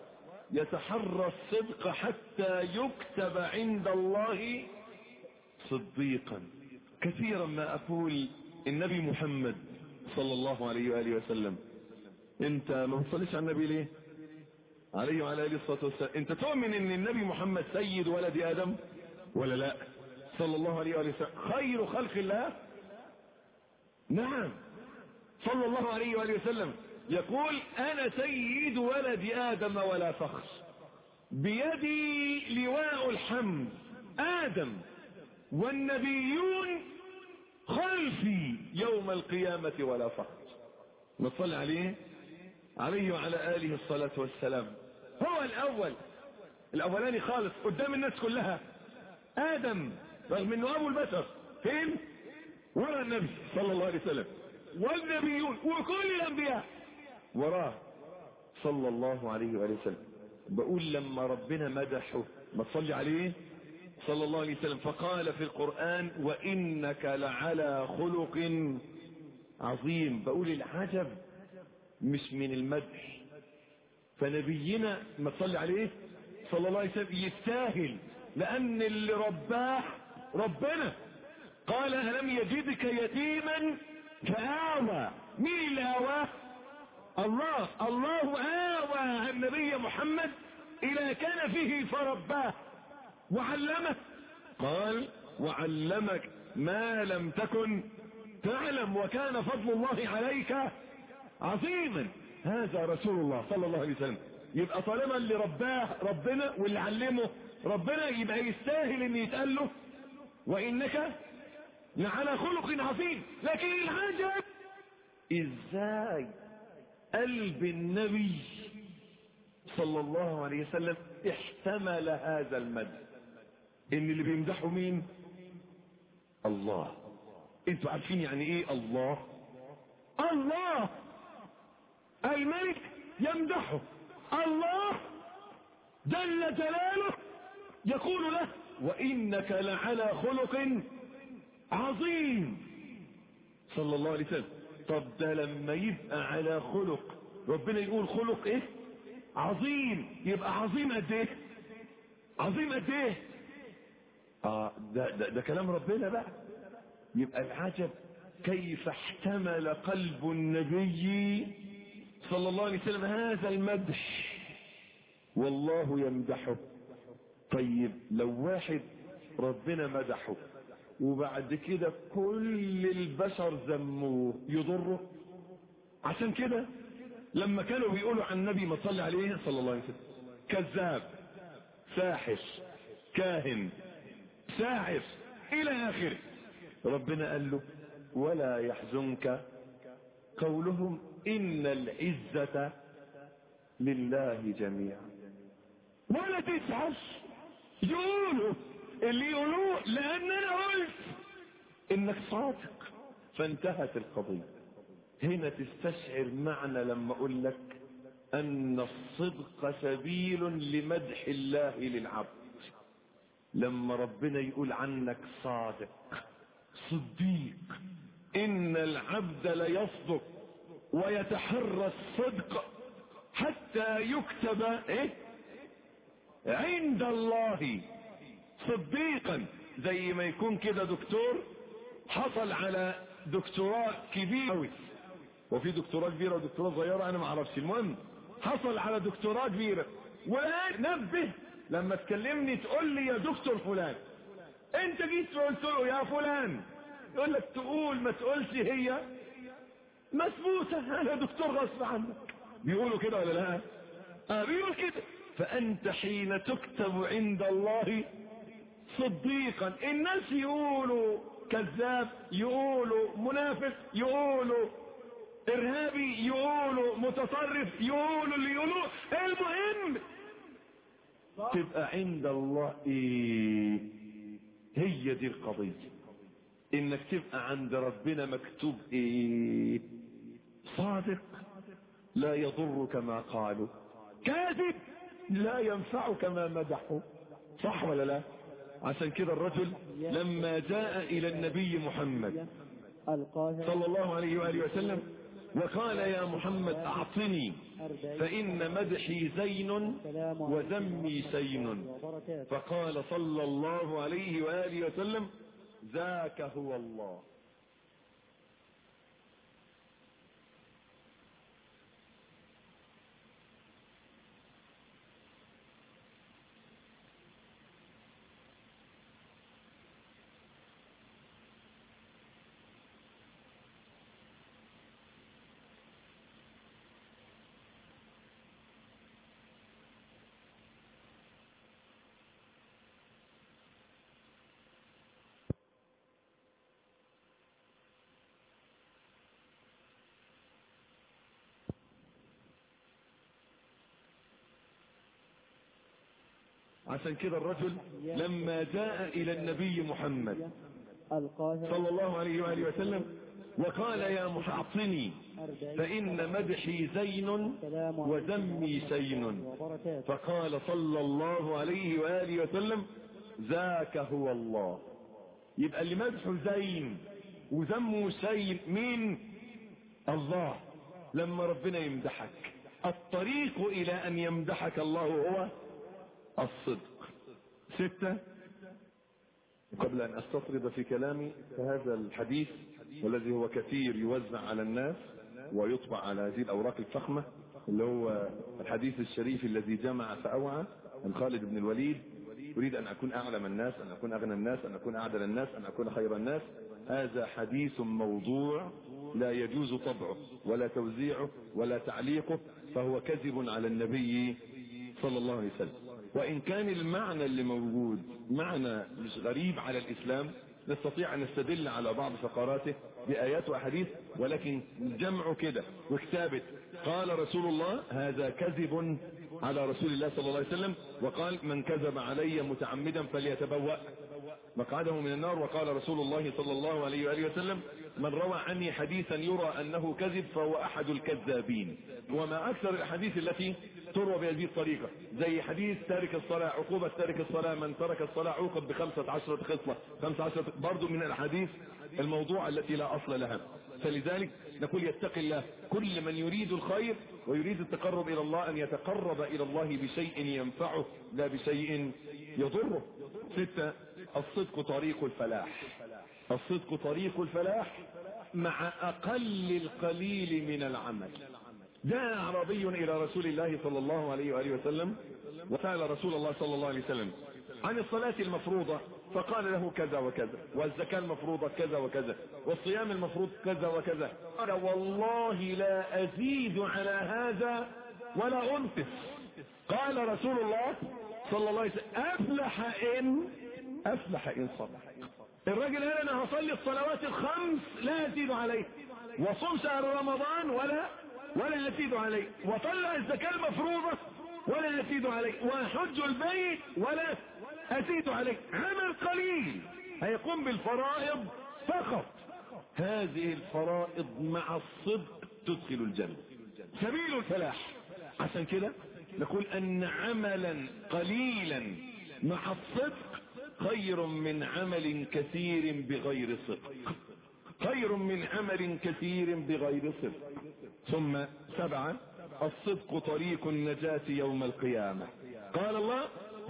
Speaker 3: ويتحرى الصدق حتى يكتب عند الله صديقا. كثيرا ما أقول النبي محمد صلى الله عليه وآله وسلم. انت ما بتصليش على النبي ليه؟ عليه وعلى آله الصلاة والسلام. انت تؤمن ان النبي محمد سيد ولد آدم ولا لا؟ صلى الله عليه وآله وسلم خير خلق الله. نعم، صلى الله عليه وآله وسلم يقول: أنا سيد ولد آدم ولا فخر، بيدي لواء الحمد، آدم والنبيون خلفي يوم القيامة ولا فخر. نصلي عليه عليه وعلى آله الصلاة والسلام. هو الأول، الأولاني خالص قدام الناس كلها. آدم رغم أنه أبو البشر فين؟ ورا النبي صلى الله عليه وسلم، والنبيون وكل الأنبياء وراه صلى الله عليه وآله وسلم. بقول لما ربنا مدحه، ما تصلي عليه صلى الله عليه وسلم، فقال في القرآن: وإنك لعلى خلق عظيم. بقول العجب مش من المدح، فنبينا ما تصلي عليه صلى الله عليه وسلم يستاهل، لأن اللي رباه ربنا. قال: ألم يجدك يتيما فآوى. مين اللي آواه؟ الله. الله آوى النبي محمد إلى كنفه فرباه وعلمه. قال: وعلمك ما لم تكن تعلم وكان فضل الله عليك عظيما. هذا رسول الله صلى الله عليه وسلم. يبقى طالما اللي رباه ربنا واللي علمه ربنا، يبقى يستاهل ان يتقال له: وإنك لعلى خلق عظيم. لكن العجب ازاي قلب النبي صلى الله عليه وسلم احتمل هذا المدح. ان اللي بيمدحه مين؟ الله. انتوا عارفين يعني ايه الله؟ الله الملك يمدحه، الله جل جلاله يقول له: وإنك لعلى خلق عظيم. صلى الله عليه وسلم. طب ده لما يبقى على خلق ربنا يقول خلق ايه عظيم، يبقى عظيم قد ايه عظيم قد ايه اه ده, ده, ده كلام ربنا بقى. يبقى العجب كيف احتمل قلب النبي صلى الله عليه وسلم هذا المدح والله يمدحه. طيب لو واحد ربنا مدحه وبعد كده كل البشر ذموه يضره؟ عشان كده لما كانوا بيقولوا عن النبي ما صلى عليه صلى الله عليه وسلم كذاب ساحر كاهن ساحر الى اخره، ربنا قال له ولا يحزنك قولهم ان العزة لله جميعا. ولا تزعل يقولوا اللي يقولوه لان انا قلت انك صادق. فانتهت القضية. هنا تستشعر معنى لما اقول لك ان الصدق سبيل لمدح الله للعبد. لما ربنا يقول عنك صادق صديق، ان العبد ليصدق ويتحرى الصدق حتى يكتب ايه عند الله صديقا. زي ما يكون كده دكتور حصل على دكتوراه كبيرة، وفي دكتوراه كبيرة ودكتوراه صغيرة انا ما اعرفش، المهم حصل على دكتوراه كبيرة. ونبه لما تكلمني تقول لي يا دكتور فلان، انت جيت قلت له يا فلان، يقول لك تقول ما تقولش هي مثبوتة، انا دكتور غصب عنك. بيقولوا كده ولا لا؟ اه بيقول كده. فانت حين تكتب عند الله صديقا، الناس يقولوا كذاب، يقولوا منافق، يقولوا ارهابي، يقولوا متطرف، يقولوا اللي يقولوا، المهم تبقى عند الله ايه؟ هي دي القضية، انك تبقى عند ربنا مكتوب ايه؟ صادق لا يضرك ما قالوا، كاذب لا ينفعك ما مدحوا. صح ولا لا؟ عشان كده الرجل لما جاء الى النبي محمد صلى الله عليه وآله وسلم وقال يا محمد اعطني فان مدحي زين وذمي سين، فقال صلى الله عليه وآله وسلم ذاك هو الله. عشان كده الرجل لما جاء الى النبي محمد صلى الله عليه وآله وسلم وقال يا محاطني فإن مدحي زين وذمي سين، فقال صلى الله عليه وآله وسلم ذاك هو الله. يبقى اللي مدحه زين وذمه سين مين؟ الله. لما ربنا يمدحك الطريق الى ان يمدحك الله هو الصدق. ستة، قبل ان استطرد في كلامي فهذا الحديث والذي هو كثير يوزع على الناس ويطبع على هذه الاوراق الفخمة، اللي هو الحديث الشريف الذي جمع فاوعى عن خالد بن الوليد: اريد ان اكون اعلم الناس، ان اكون اغنى الناس، ان اكون اعدل الناس، ان اكون خير الناس. هذا حديث موضوع لا يجوز طبعه ولا توزيعه ولا تعليقه، فهو كذب على النبي صلى الله عليه وسلم. وان كان المعنى اللي موجود معنى مش غريب على الاسلام، نستطيع ان نستدل على بعض فقراته بآيات واحاديث، ولكن جمعه كده وكتابة قال رسول الله هذا كذب على رسول الله صلى الله عليه وسلم، وقال من كذب علي متعمدا فليتبوأ مقعده من النار، وقال رسول الله صلى الله عليه وآله وسلم من روى عني حديثا يرى انه كذب فهو احد الكذابين. وما اكثر الاحاديث التي تروى بهذه الطريقة، زي حديث تارك الصلاة، عقوبة تارك الصلاة، من ترك الصلاة عوقب بخمسة عشرة خصلة، خمسة عشرة برضو من الاحاديث الموضوع التي لا اصل لها. فلذلك نقول يتقي الله كل من يريد الخير ويريد التقرب إلى الله أن يتقرب إلى الله بشيء ينفعه لا بشيء يضره. ستة، الصدق طريق الفلاح. الصدق طريق الفلاح مع أقل القليل من العمل. جاء أعرابي إلى رسول الله صلى الله عليه وآله وسلم وسأل رسول الله صلى الله عليه وسلم عن الصلاة المفروضة، فقال له كذا وكذا، والزكاة المفروضة كذا وكذا، والصيام المفروض كذا وكذا. قال والله لا أزيد على هذا ولا أنقص. قال رسول الله صلى الله عليه وسلم أفلح إن أفلح إن صدق. الراجل قال أنا هصلي الصلوات الخمس لا أزيد عليه، وصوم شهر رمضان ولا ولا أزيد عليه، وطلع الزكاة المفروضة ولا أزيد عليه، وحج البيت ولا أزيد عليه. عمل قليل هيقوم بالفرائض فقط. هذه الفرائض مع الصدق تدخل الجنة، سبيل الفلاح. عشان كده نقول أن عملا قليلا مع الصدق خير من عمل كثير بغير صدق، خير من عمل كثير بغير صدق. ثم سبعة، الصدق طريق النجاة يوم القيامة. قال الله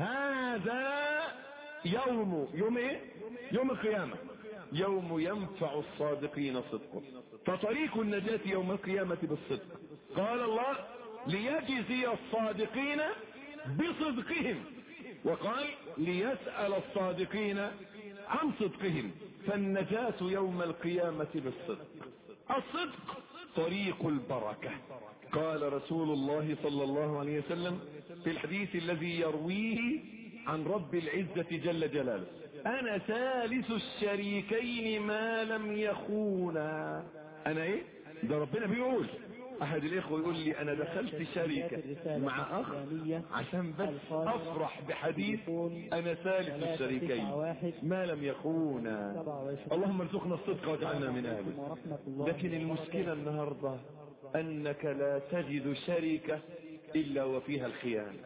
Speaker 3: هذا يوم يوم ايه؟ يوم القيامة، يوم ينفع الصادقين صدقه. فطريق النجاة يوم القيامة بالصدق. قال الله ليجزي الصادقين بصدقهم، وقال ليسأل الصادقين عن صدقهم. فالنجاة يوم القيامة بالصدق. الصدق طريق البركة. قال رسول الله صلى الله عليه وسلم في الحديث الذي يرويه عن رب العزة جل جلاله أنا ثالث الشريكين ما لم يخونا. أنا إيه؟ ده ربنا بيقول. أحد الإخوة يقول لي أنا دخلت شركة مع أخ عشان بس أفرح بحديث أنا ثالث الشريكين ما لم يخونا. اللهم ارزقنا الصدق واجعلنا من أهله. لكن المشكلة النهاردة أنك لا تجد شركة إلا وفيها الخيانة.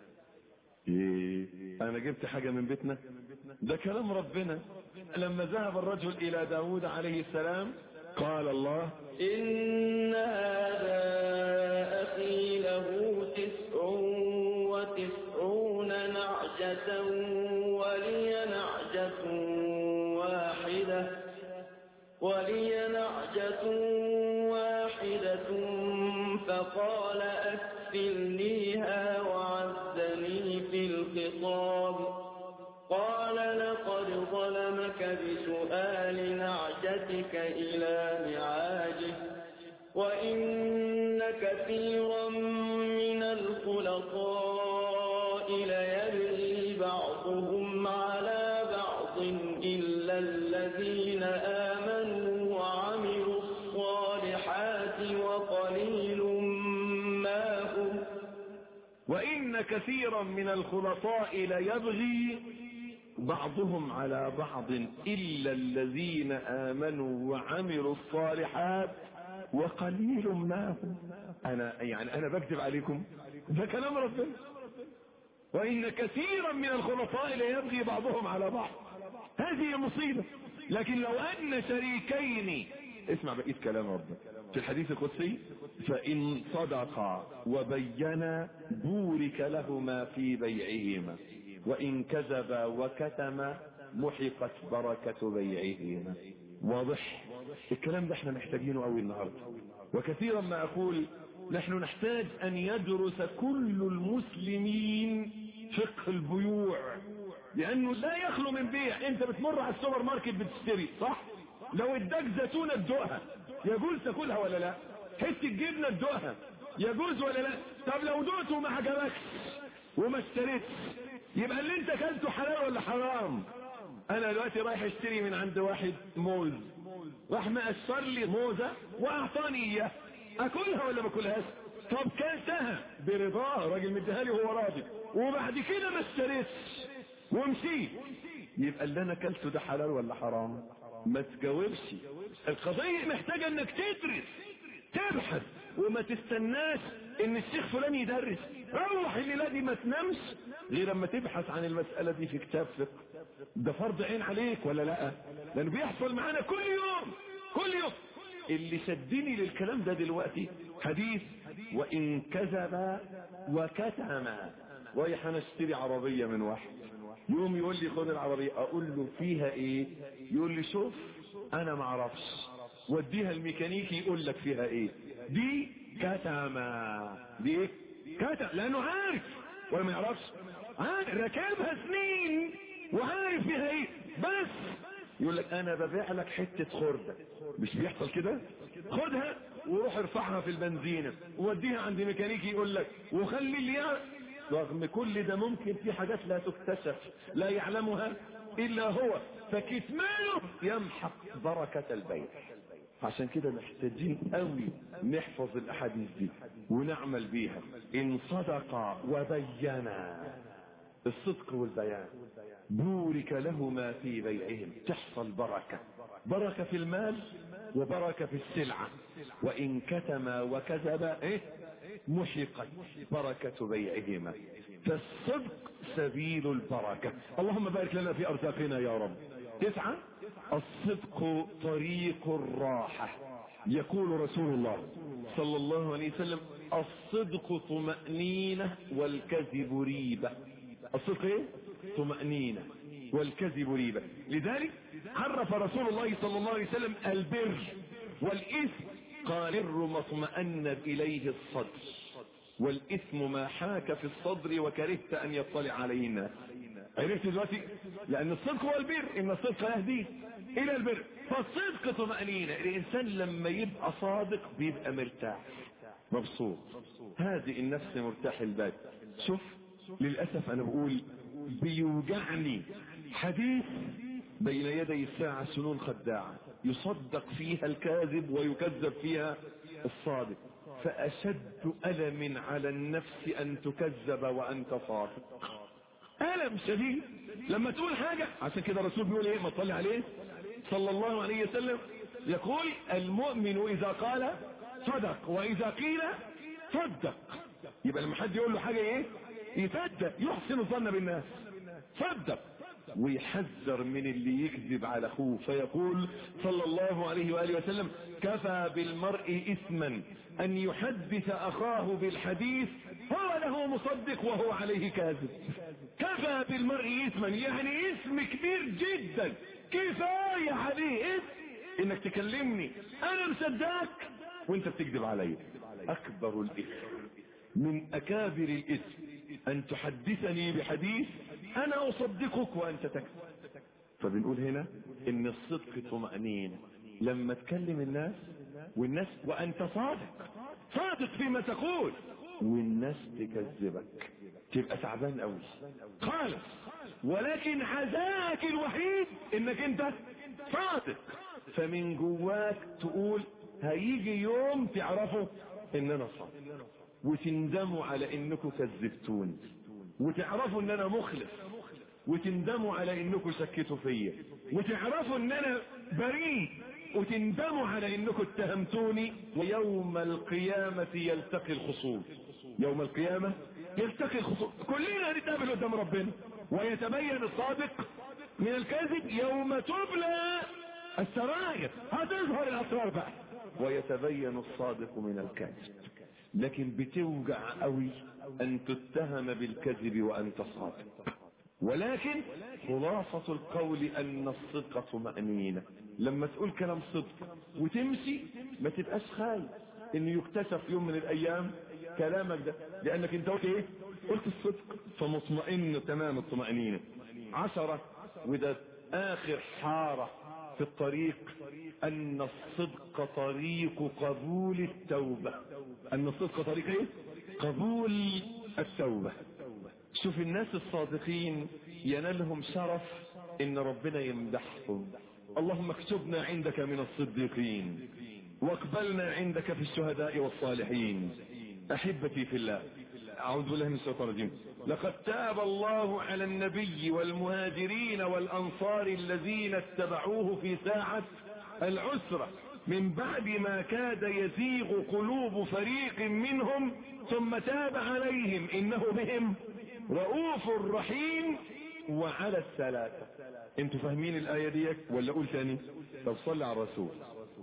Speaker 3: إيه؟ أنا جبت حاجة من بيتنا؟ ده كلام ربنا. لما ذهب الرجل إلى داود عليه السلام قال الله
Speaker 4: إن هذا أخي له تسع وتسعون نعجة ولي نعجة واحدة ولي نعجة واحدة فقال أكفلنيها وعزني في الخطاب. قال لقد ظلمك بسؤال نعجتك إلى نعاجه وإن كثيرا من الخلطاء ليبغي بعضهم على بعض إلا الذين آمنوا وعملوا الصالحات وقليل ما هم.
Speaker 3: وإن كثيرا من الخلطاء ليبغي بعضهم على بعض إلا الذين آمنوا وعملوا الصالحات وقليل ما هم. أنا يعني أنا بكذب عليكم؟ ده كلام ربنا. وإن كثيرا من الخلطاء ليبغي بعضهم على بعض. هذه مصيبة. لكن لو أن شريكين، اسمع بقية كلام ربنا في الحديث القدسي فإن صدقا وبينا بورك لهما في بيعهما وإن كذبا وكتما محقت بركة بيعهما. واضح الكلام ده؟ احنا محتاجينه قوي النهارده. وكثيرا ما أقول نحن نحتاج أن يدرس كل المسلمين فقه البيوع، لأنه لا يخلو من بيع. انت بتمر على السوبر ماركت بتشتري، صح؟ لو اداك زيتونة تدوقها يجوز تاكلها ولا لا؟ حته جبنه تدوقها يجوز ولا لا؟ طب لو دوقته وما عجبكش وما اشتريتش يبقى اللي انت اكلته حلال ولا حرام؟ انا دلوقتي رايح اشتري من عند واحد موز، راح مقشر لي موزه واعطاني اياه، اكلها ولا ما اكلهاش؟ طب كلتها برضاه، راجل مديها لي وهو راضي، وبعد كده ما اشتريتش ومشيت، يبقى اللي انا اكلته ده حلال ولا حرام؟ ما تجاوبش. القضية محتاجة انك تدرس تبحث وما تستناش ان الشيخ فلان يدرس. روح الليلة دي ما تنامش غير اما تبحث عن المسألة دي في كتاب فقه. ده فرض عين عليك ولا لا؟ لانه بيحصل معانا كل يوم كل يوم. اللي شدني للكلام ده دلوقتي حديث وإن كذب وكتم. رايح انا اشتري عربية من واحد، يوم يقول لي خد العربية، اقول له فيها ايه؟ يقول لي شوف انا ما اعرفش، وديها الميكانيكي يقول لك فيها ايه. دي كتم، دي ايه؟ كتم، لانه عارف ولا ما يعرفش؟ عارف، ركبها سنين وعارف فيها ايه، بس يقول لك انا ببيع لك حتة خردة. مش بيحصل كده؟ خدها وروح ارفعها في البنزينة ووديها عند ميكانيكي يقول لك، وخلي اللي يعرف. رغم كل ده ممكن في حاجات لا تكتشف لا يعلمها الا هو، فكتمانه يمحق بركة البيع. عشان كده محتاجين قوي نحفظ الاحاديث دي ونعمل بيها. ان صدق وبينا، الصدق والبيان بورك لهما في بيعهم، تحصل بركة، بركة في المال وبركة في السلعة. وإن كتما وكذبا إيه؟ محقت بركة بيعهما. فالصدق سبيل البركة. اللهم بارك لنا في أرزاقنا يا رب. تسعة، الصدق طريق الراحة. يقول رسول الله صلى الله عليه وسلم الصدق طمأنينة والكذب ريبة. الصدق ايه؟ طمأنينة والكذب ريبة. لذلك عرف رسول الله صلى الله عليه وسلم البر والإثم، قال البر ما اطمأن إليه الصدر، والإثم ما حاك في الصدر وكرهت أن يطلع عليه الناس. عرفت دلوقتي؟ لأن الصدق هو البر، إن الصدق يهدي إلى البر. فالصدق طمأنينة، الإنسان لما يبقى صادق بيبقى مرتاح مبسوط، هذه النفس مرتاح البال. شوف للأسف أنا بقول بيوجعني حديث بين يدي الساعة سنون خداعة، يصدق فيها الكاذب ويكذب فيها الصادق. فأشد ألم على النفس أن تكذب وأنت صادق. ألم شديد لما تقول حاجة. عشان كده الرسول بيقول ايه؟ ما تصلي عليه صلى الله عليه وسلم، يقول المؤمن إذا قال صدق وإذا قيل صدق. يبقى لما حد يقول له حاجة ايه؟ يصدق، يحسن الظن بالناس، صدق. ويحذر من اللي يكذب على اخوه، فيقول صلى الله عليه وآله وسلم كفى بالمرء إثما أن يحدث أخاه بالحديث هو له مصدق وهو عليه كاذب. كفى بالمرء إثما، يعني اسم كبير جدا، كفاية عليه اسم انك تكلمني انا مصدقك وانت بتكذب علي. اكبر الاثم من اكابر الاثم ان تحدثني بحديث انا اصدقك وانت تكذب. فبنقول هنا ان الصدق طمأنينة، لما تكلم الناس والناس وانت صادق، صادق فيما تقول، والناس تكذبك تبقى تعبان قوي خالص. ولكن عزاك الوحيد انك انت صادق، فمن جواك تقول هيجي يوم تعرفوا ان انا صادق، وتندموا على انكم كذبتوني، وتعرفوا ان انا مخلص، وتندموا على انكم شكيتوا فيا، وتعرفوا ان انا بريء، وتندموا على انكم اتهمتوني. ويوم القيامة يلتقي الخصوم، يوم القيامة يلتقي الخصوم، كلنا هنتقابل قدام ربنا ويتبين الصادق من الكاذب. يوم تبلى السرائر، هتظهر الاسرار بقى ويتبين الصادق من الكاذب. لكن بتوجع قوي ان تتهم بالكذب وانت صادق. ولكن خلاصة القول ان الصدق طمأنينة. لما تقول كلام صدق وتمشي ما تبقاش خايف انه يكتشف يوم من الايام كلامك ده، لانك انت قلت ايه؟ قلت الصدق، فمطمئن تمام الطمأنينة. عشرة، وده اخر حارة في الطريق، ان الصدق طريق قبول التوبة. ان الصدق طريق ايه؟ قبول التوبة. شوف الناس الصادقين ينالهم شرف ان ربنا يمدحهم. اللهم اكتبنا عندك من الصديقين واقبلنا عندك في الشهداء والصالحين. احبتي في الله، اعوذ بالله من الشيطان الرجيم. لقد تاب الله على النبي والمهاجرين والانصار الذين اتبعوه في ساعة العسرة من بعد ما كاد يزيغ قلوب فريق منهم ثم تاب عليهم انه بهم رؤوف رحيم. وعلى الثلاثة. انتوا فاهمين الآية دي ولا اقول تاني؟ طب صلي على الرسول.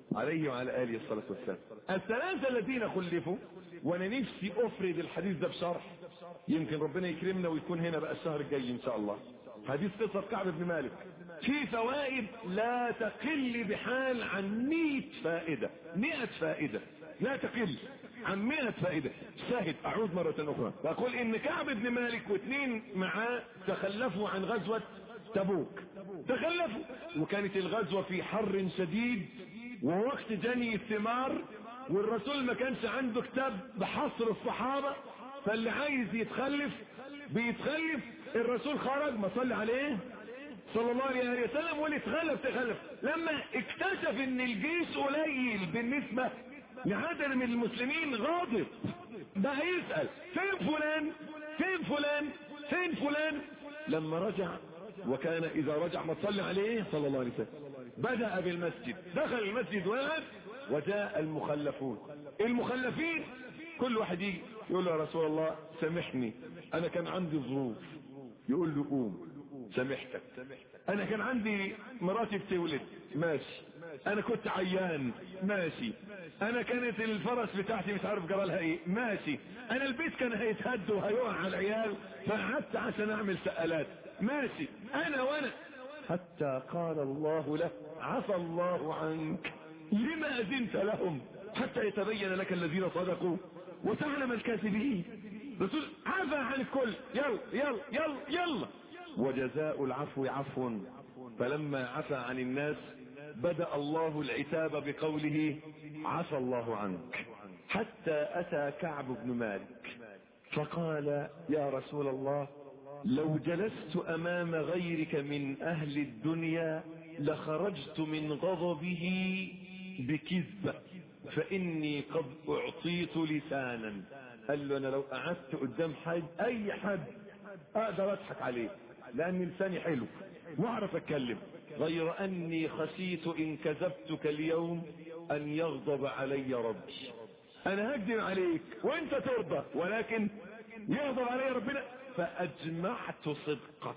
Speaker 3: عليه وعلى آله الصلاة والسلام. الثلاثة الذين خلفوا، وانا نفسي افرد الحديث ده بشرح، يمكن ربنا يكرمنا ويكون هنا بقى الشهر الجاي ان شاء الله. حديث قصة كعب بن مالك في فوائد لا تقل بحال عن مئة فائدة، مئة فائدة لا تقل عن مئة فائدة. شاهد، اعود مرة اخرى واقول ان كعب بن مالك واثنين معاه تخلفوا عن غزوة تبوك، تخلفوا، وكانت الغزوة في حر شديد ووقت جني الثمار، والرسول ما كانش عنده كتاب بحصر الصحابة، فاللي عايز يتخلف بيتخلف. الرسول خرج، ما صلي عليه صلى الله عليه وسلم، واللي تخلف تخلف. لما اكتشف ان الجيش قليل بالنسبة لعدد من المسلمين غاضب، بقى يسأل فين فلان فين فلان فين فلان. لما رجع، وكان اذا رجع ما تصلي عليه صلى الله عليه وسلم، بدأ بالمسجد، دخل المسجد وقعد، وجاء المخلفون. المخلفين كل واحد يجي يقول له يا رسول الله سامحني، انا كان عندي ظروف. يقول له قوم، سامحتك. انا كان عندي مراتي بتولد، ماشي. انا كنت عيان، ماشي. انا كانت الفرس بتاعتي مش عارف جرالها ايه، ماشي. انا البيت كان هيتهد وهيقع على العيال، فقعدت عشان اعمل سقالات، ماشي. انا وانا حتى قال الله له عفى الله عنك لما اذنت لهم حتى يتبين لك الذين صدقوا وتعلم الكاذبين. رسول عفى عن الكل، يلا يلا يلا يلا. وجزاء العفو عفو. فلما عفى عن الناس بدأ الله العتاب بقوله عفى الله عنك، حتى أتى كعب بن مالك فقال يا رسول الله لو جلست أمام غيرك من أهل الدنيا لخرجت من غضبه بكذبة، فإني قد أعطيت لسانا. قال له أنا لو قعدت قدام حد أي حد أقدر أضحك عليه، لأن لساني حلو وأعرف أتكلم، غير أني خشيت إن كذبتك اليوم أن يغضب علي ربي. أنا هكذب عليك وأنت ترضى، ولكن يغضب علي ربنا، فأجمعت صدقك.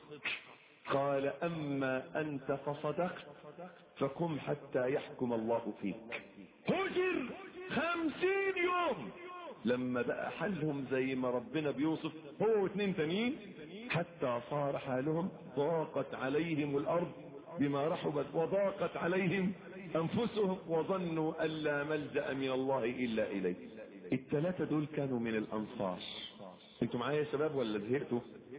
Speaker 3: قال أما أنت فصدقت فقم حتى يحكم الله فيك. هجر خمسين يوم، لما بقى حالهم زي ما ربنا بيوصف هو واثنين تانيين، حتى صار حالهم ضاقت عليهم الأرض بما رحبت وضاقت عليهم أنفسهم وظنوا أن لا ملجأ من الله إلا إليه. الثلاثة دول كانوا من الأنصار. انتوا معايا يا شباب ولا زهقتوا؟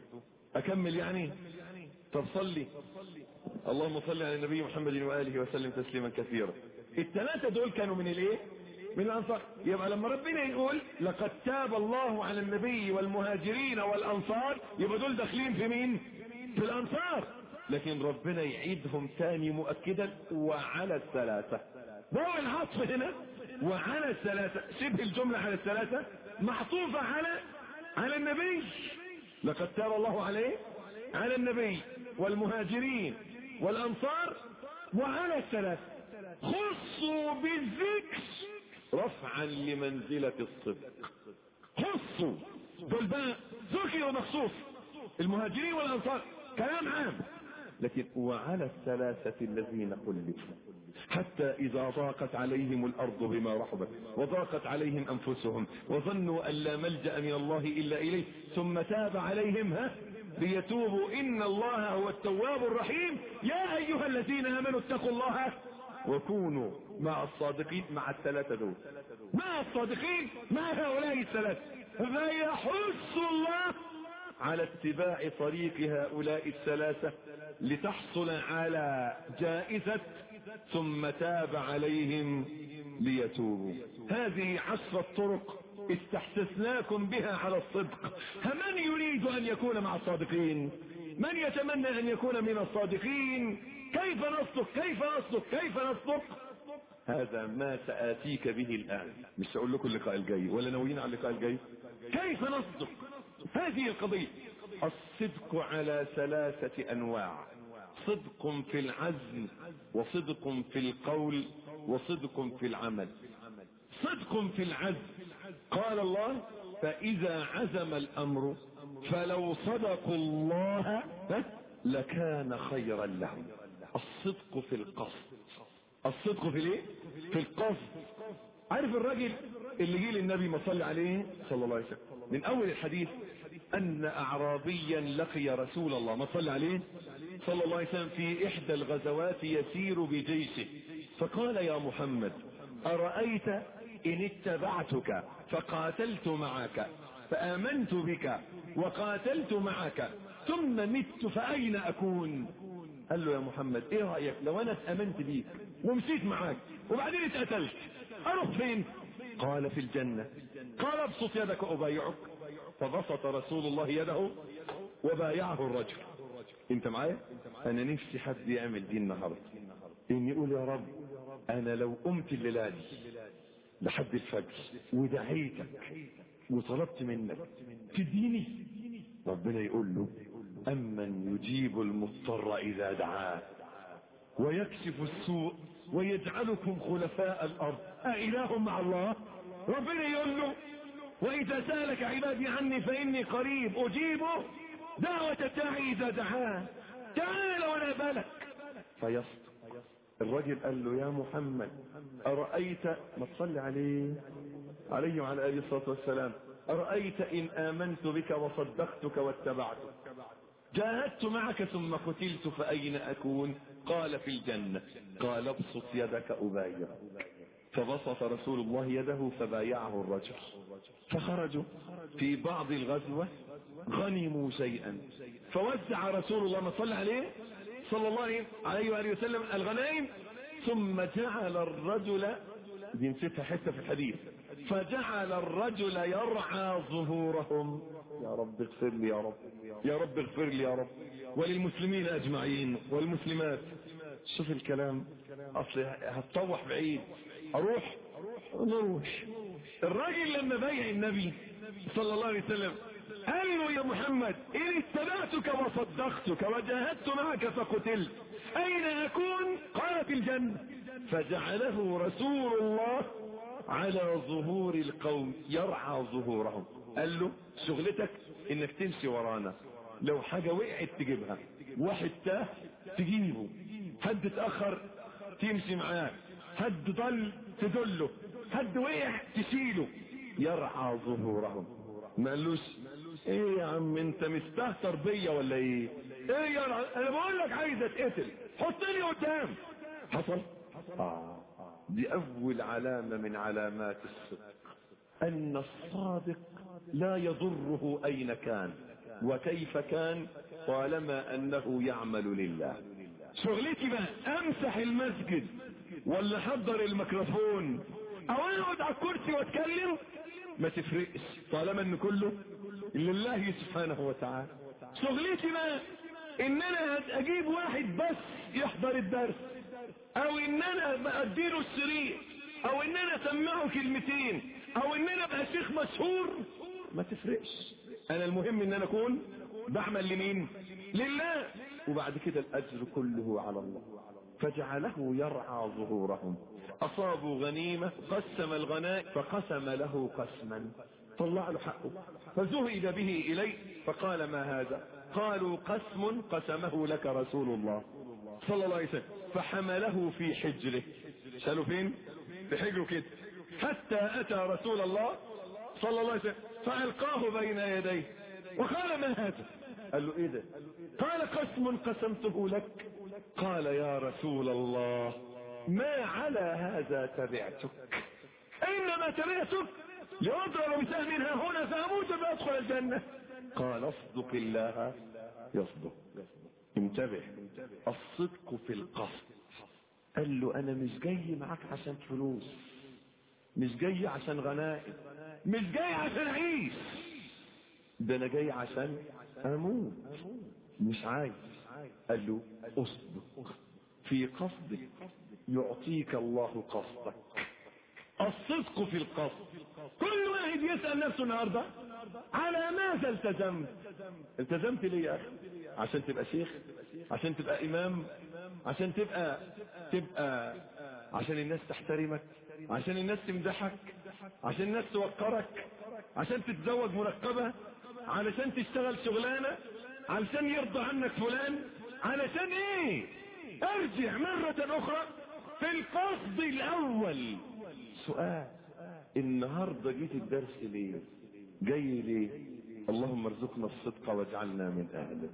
Speaker 3: أكمل يعني؟ طب صلي. اللهم صل على النبي محمد وآله وسلم تسليما كثيرا. الثلاثة دول كانوا من الايه؟ من الأنصار. يبقى لما ربنا يقول لقد تاب الله على النبي والمهاجرين والأنصار، يبقى دول داخلين في مين؟ في الأنصار. لكن ربنا يعيدهم تاني مؤكدا وعلى الثلاثة. واو العطف هنا وعلى الثلاثة، شبه الجملة على الثلاثة معطوفة على على النبي. لقد تاب الله عليه على النبي والمهاجرين والأنصار وعلى الثلاثة، خصوا بالذكر رفعا لمنزلة الصدق. خصوا دول بقى ذكروا مخصوص، المهاجرين والأنصار كلام عام، لكن وعلى الثلاثة الذين خلفوا حتى إذا ضاقت عليهم الأرض بما رحبت وضاقت عليهم أنفسهم وظنوا أن لا ملجأ من الله إلا إليه ثم تاب عليهم ها ليتوبوا إن الله هو التواب الرحيم. يا أيها الذين آمنوا اتقوا الله وكونوا مع الصادقين. مع الثلاثة دول، مع الصادقين، مع هؤلاء الثلاثة. فيحث الله على اتباع طريق هؤلاء الثلاثة لتحصل على جائزة ثم تاب عليهم ليتوبوا. هذه عشرة طرق استحسسناكم بها على الصدق. من يريد أن يكون مع الصادقين؟ من يتمنى أن يكون من الصادقين؟ كيف نصدق كيف نصدق كيف نصدق؟ هذا ما سآتيك به الآن. مش هقول لكم اللقاء الجاي ولا ناويين على اللقاء الجاي. كيف نصدق؟ هذه القضية. الصدق على ثلاثة أنواع: صدق في العزم، وصدق في القول، وصدق في العمل. صدق في العزم، قال الله: فإذا عزم الأمر فلو صدقوا الله لكان خيرا لهم. الصدق في القصد، الصدق في الايه؟ في القصد. عارف الراجل اللي جه للنبي ما صلى عليه صلى الله عليه وسلم من اول الحديث ان اعرابيا لقي رسول الله ما صلى عليه صلى الله عليه وسلم في احدى الغزوات يسير بجيشه، فقال يا محمد ارايت ان اتبعتك فقاتلت معك فامنت بك وقاتلت معك ثم مت فاين اكون؟ قال له يا محمد ايه رايك لو انا اتامنت بيك ومشيت معاك وبعدين اتقتلت اروح فين؟ قال في الجنه. قال ابسط يدك ابايعك، فبسط رسول الله يده وبايعه الرجل. انت معايا؟ انا نفسي حد يعمل دي النهارده، ان يقول يا رب انا لو قمت الليله دي لحد الفجر ودعيتك وطلبت منك تديني، ربنا يقول له امن يجيب المضطر اذا دعاه ويكشف السوء ويجعلكم خلفاء الارض أإله مع الله؟ ربنا يقول له واذا سالك عبادي عني فاني قريب اجيبه دعوة الداعي اذا دعاه تعال وانا بالك. فيصدق. الرجل قال له يا محمد ارايت، ما تصلي عليه عليه وعلى اله الصلاه والسلام، ارايت ان امنت بك وصدقتك واتبعتك جاهدت معك ثم قتلت فاين اكون؟ قال في الجنه. قال ابسط يدك ابايع، فبسط رسول الله يده فبايعه الرجل. فخرجوا في بعض الغزوه غنموا شيئا، فوزع رسول الله ما صلى عليه صلى الله عليه وآله وسلم الغنائم، ثم جعل الرجل، دي نسيتها حته في الحديث، فجعل الرجل يرعى ظهورهم. يا رب اغفر لي يا رب، يا رب اغفر لي يا رب، وللمسلمين اجمعين والمسلمات. شوف الكلام، اصل هتطوح بعيد. اروح نروح. الراجل لما بايع النبي صلى الله عليه وسلم قال له يا محمد ان اتبعتك وصدقتك وجاهدت معك فقتلت اين اكون؟ قال في الجنة. فجعله رسول الله على ظهور القوم يرعى ظهورهم. قال له شغلتك انك تمشي ورانا، لو حاجة وقعت تجيبها، واحد تاه تجيبه، حد اتأخر تمشي معاه، حد ضل تدله، حد وقع تشيله. يرعى ظهورهم. ما قالوش ايه يا عم انت مستهتر بيا ولا ايه؟ ايه يا رع... انا بقول لك عايز اتقتل، حطني قدام. حصل؟ آه. دي اول علامة من علامات الصدق، ان الصادق لا يضره اين كان وكيف كان طالما انه يعمل لله. شغلتي بقى امسح المسجد ولا احضر الميكروفون او اقعد على الكرسي واتكلم، ما تفرقش طالما ان كله لله سبحانه وتعالى. شغلتي بقى ان انا اجيب واحد بس يحضر الدرس، او ان انا اديله الشريط، او ان انا اسمعه كلمتين، او ان انا ابقى شيخ مشهور، ما تفرقش. انا المهم ان انا اكون بعمل لمين؟ لله. وبعد كده الاجر كله على الله. فجعله يرعى ظهورهم. اصابوا غنيمة قسم الغنائم فقسم له قسما، طلع له حقه، فذهب به اليه فقال ما هذا؟ قالوا قسم قسمه لك رسول الله صلى الله عليه وسلم. فحمله في حجره، شالوا فين؟ في حجره كده، حتى اتى رسول الله صلى الله عليه وسلم فالقاه بين يديه وقال ما هذا؟ قال له ايه ده؟ قال قسم قسمته لك. قال يا رسول الله ما على هذا تبعتك، انما تبعتك لأضرب بسهم ها هنا فاموت فادخل الجنة. قال اصدق الله يصدق. انتبه، الصدق في القصد. قال له انا مش جاي معاك عشان فلوس، مش جاي عشان غنائم، مش جاي عشان اعيش، ده انا جاي عشان اموت، مش عايز. قال له اصدق في قصدك يعطيك الله قصدك. الصدق في القصد. كل واحد يسأل نفسه النهارده على ماذا التزمت؟ التزمت ليه يا اخي؟ عشان تبقى شيخ؟ عشان تبقى امام؟ عشان تبقى تبقى عشان الناس تحترمك؟ عشان الناس تمدحك؟ عشان الناس توقرك؟ عشان تتزوج مرقبة؟ علشان تشتغل شغلانة؟ علشان يرضى عنك فلان؟ علشان ايه؟ ارجع مرة اخرى في القصد الاول. سؤال، النهاردة جيت الدرس ليه؟ جاي ليه؟ اللهم ارزقنا الصدق واجعلنا من اهله.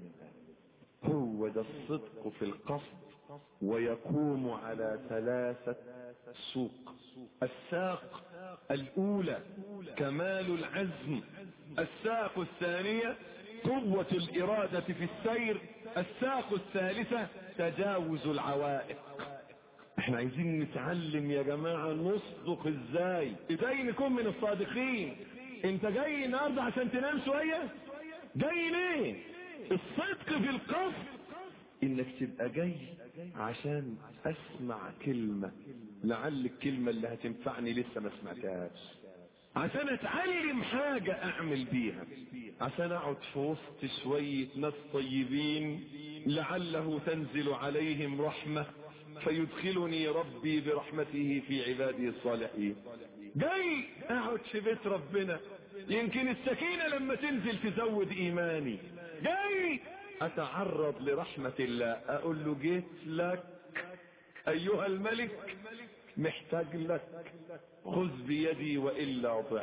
Speaker 3: هو ده الصدق في القصد، ويقوم على ثلاثة سوق. الساق الاولى كمال العزم، الساق الثانية قوة الارادة في السير، الساق الثالثة تجاوز العوائق. احنا عايزين نتعلم يا جماعة نصدق ازاي، ازاي نكون من الصادقين. انت جاي النهاردة عشان تنام شوية؟ جاي ليه؟ الصدق في القصد انك تبقى جاي عشان اسمع كلمة، لعل الكلمة اللي هتنفعني لسه ما سمعتهاش، عشان اتعلم حاجة اعمل بيها، عشان اقعد في وسط شوية ناس طيبين لعله تنزل عليهم رحمة فيدخلني ربي برحمته في عباده الصالحين. جاي اقعد في بيت ربنا يمكن السكينة لما تنزل تزود ايماني. جاي اتعرض لرحمة الله، اقول له جيت لك ايها الملك، محتاج لك، خذ بيدي والا ضعت.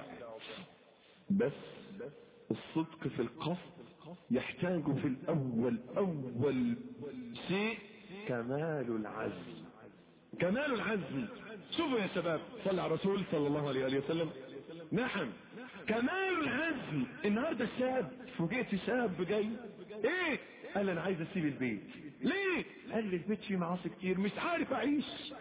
Speaker 3: بس الصدق في القصد يحتاج في الاول اول شيء كمال العزم. كمال العزم. شوفوا يا شباب، صلى على الرسول صلى الله عليه وسلم. نعم كمال العزم. النهارده الشاب، فوجئت شاب جاي ايه؟ قال انا عايز اسيب البيت. ليه؟ قال لي البيت فيه معاصي كتير مش عارف اعيش،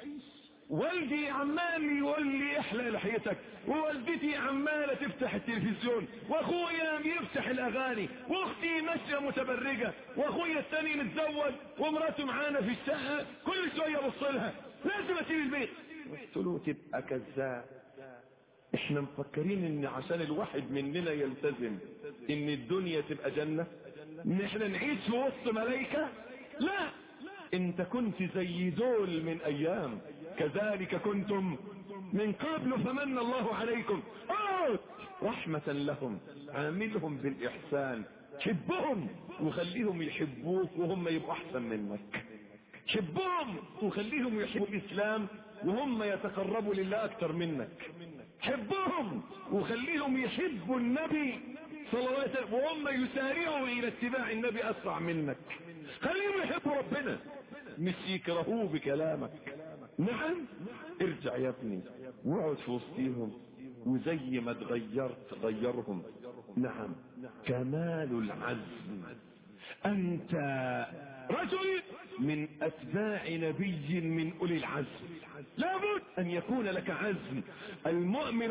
Speaker 3: والدي عمال يقول لي احلى لحيتك، ووالدتي عماله تفتح التلفزيون، واخويا بيفتح الاغاني، واختي ماشيه متبرجه، واخويا الثاني متزوج ومراته معانا في الشقه، كل شويه ابص لها، لازم اسيب البيت. قلت له تبقى كذاب. احنا مفكرين ان عشان الواحد مننا يلتزم ان الدنيا تبقى جنه، ان احنا نعيش في وسط ملائكه. لا، انت كنت زي دول من ايام، كذلك كنتم من قبل فمن الله عليكم. اوت رحمة لهم، عاملهم بالاحسان، حبهم وخليهم يحبوك وهم يبقوا احسن منك، حبهم وخليهم يحبوا الاسلام وهم يتقربوا لله اكتر منك، حبهم وخليهم يحبوا النبي صلى الله عليه وسلم وهم يسارعوا الى اتباع النبي اسرع منك، خليهم يحبوا ربنا مش يكرهوه بكلامك. نعم ارجع يا ابني واقعد في وسطيهم، وزي ما تغيرت غيرهم. نعم كمال العزم. انت رجل من اتباع نبي من اولي العزم، لابد ان يكون لك عزم. المؤمن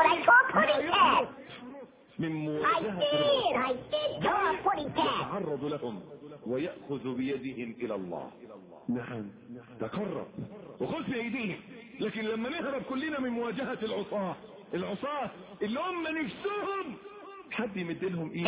Speaker 3: من مواجهة يتعرض لهم ويأخذ بيدهم الى الله. نعم تقرب وخذ بأيديهم. لكن لما نهرب كلنا من مواجهة العصاة، العصاة اللي هم نفسهم حد يمدلهم ايه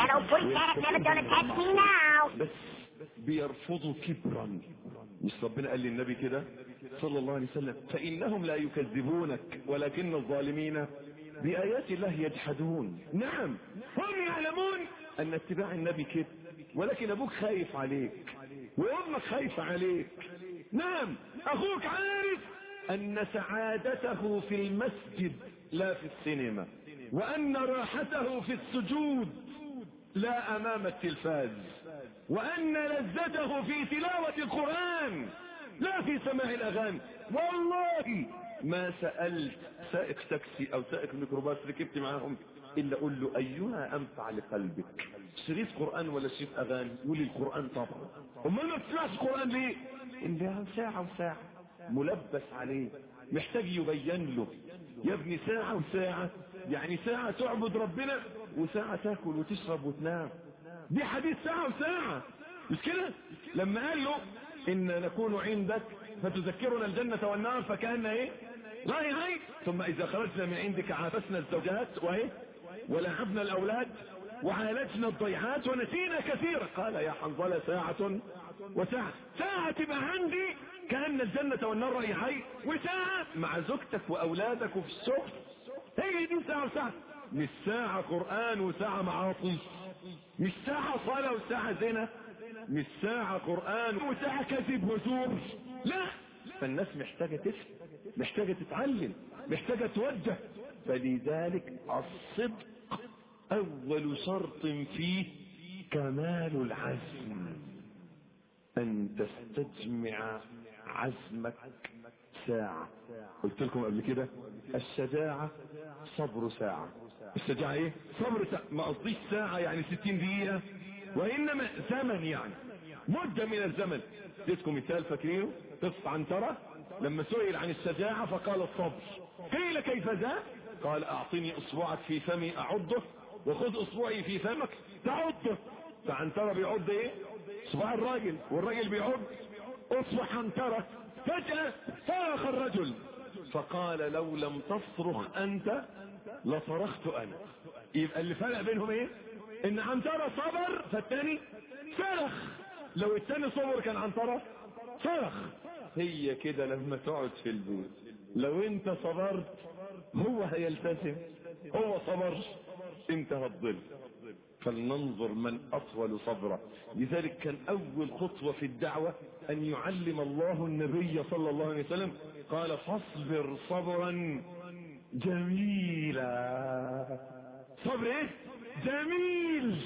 Speaker 3: بس بيرفضوا كبرا. مش ربنا قال للنبي كده صلى الله عليه وسلم فإنهم لا يكذبونك ولكن الظالمين بآيات الله يجحدون. نعم هم يعلمون ان اتباع النبي كده، ولكن ابوك خايف عليك وامك خايفة عليك. نعم اخوك عارف ان سعادته في المسجد لا في السينما، وان راحته في السجود لا امام التلفاز، وان لذته في تلاوة القرآن لا في سماع الاغاني. والله ما سألت سائق تاكسي او سائق ميكروباص ركبت معاهم الا اقول له ايها انفع لقلبك، شريط قرآن ولا شريط اغاني؟ يقول لي القرآن طبعا. امال ما بتسمعش القرآن ليه؟ اللي ساعة وساعة ملبس عليه، محتاج يبين له يا ابني ساعة وساعة، يعني ساعة تعبد ربنا وساعة تاكل وتشرب وتنام. دي حديث ساعة وساعة مش كده؟ لما قال له ان نكون عندك فتذكرنا الجنة والنار فكأن ايه؟ لا هي ثم اذا خرجنا من عندك عافسنا الزوجات وايه؟ ولعبنا الاولاد وعالجنا الضيعات ونسينا كثيرا. قال يا حنظلة ساعة وساعة. ساعة تبقى عندي كأن الجنة والنار رايحين، وساعة مع زوجتك واولادك وفي الشغل. هي دي ساعة وساعة، مش ساعة قرآن وساعة معاصي، مش ساعة صلاة وساعة زنا، مش ساعة قرآن وساعة كذب وزور. لا، فالناس محتاجة تفهم، محتاجة تتعلم، محتاجة توجه. فلذلك الصدق اول شرط فيه كمال العزم، ان تستجمع عزمك ساعة. قلت لكم قبل كده الشجاعة صبر ساعة. الشجاعة ايه؟ صبر ساعة. ما قصديش ساعة يعني ستين دقيقة، وانما زمن، يعني مدة من الزمن. اديتكم مثال فاكرينه؟ قصة عنترة لما سئل عن الشجاعة فقال الصبر. قيل كيف ذا؟ قال اعطني اصبعك في فمي اعضه، وخذ اصبعي في فمك تعضه. فعنترة بيعض ايه؟ اصبع الراجل، والراجل بيعض اصبع عنترة. فجأة صرخ الرجل فقال لو لم تصرخ انت لصرخت انا. يبقى اللي فرق بينهم ايه؟ ان عنترة صبر فالتاني صرخ. لو التاني صبر كان عنترة صرخ. هي كده لما تقعد في البيت، لو انت صبرت هو هيلتزم، هو صبر انت هتضل. فلننظر من اطول صبرا. لذلك كان اول خطوة في الدعوة ان يعلم الله النبي صلى الله عليه وسلم، قال فاصبر صبرا جميلا. صبر ايه؟ جميل.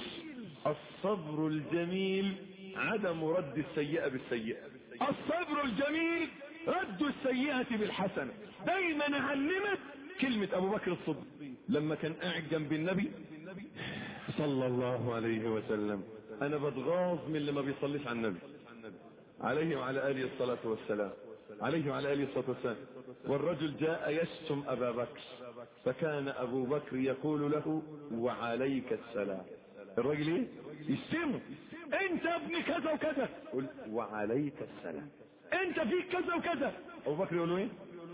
Speaker 3: الصبر الجميل عدم رد السيئة بالسيئة. الصبر الجميل رد السيئة بالحسنة. دايما اعلمك كلمة ابو بكر الصديق لما كان قاعد جنب النبي صلى الله عليه وسلم. انا بتغاظ من اللي ما بيصليش على النبي عليه وعلى اله الصلاة والسلام، عليه وعلى اله الصلاة والسلام. والرجل جاء يشتم ابا بكر، فكان ابو بكر يقول له وعليك السلام. الراجل ايه؟ يشتمه، انت ابن كذا وكذا، قل وعليك السلام. انت فيك كذا وكذا، ابو بكر يقول له ايه؟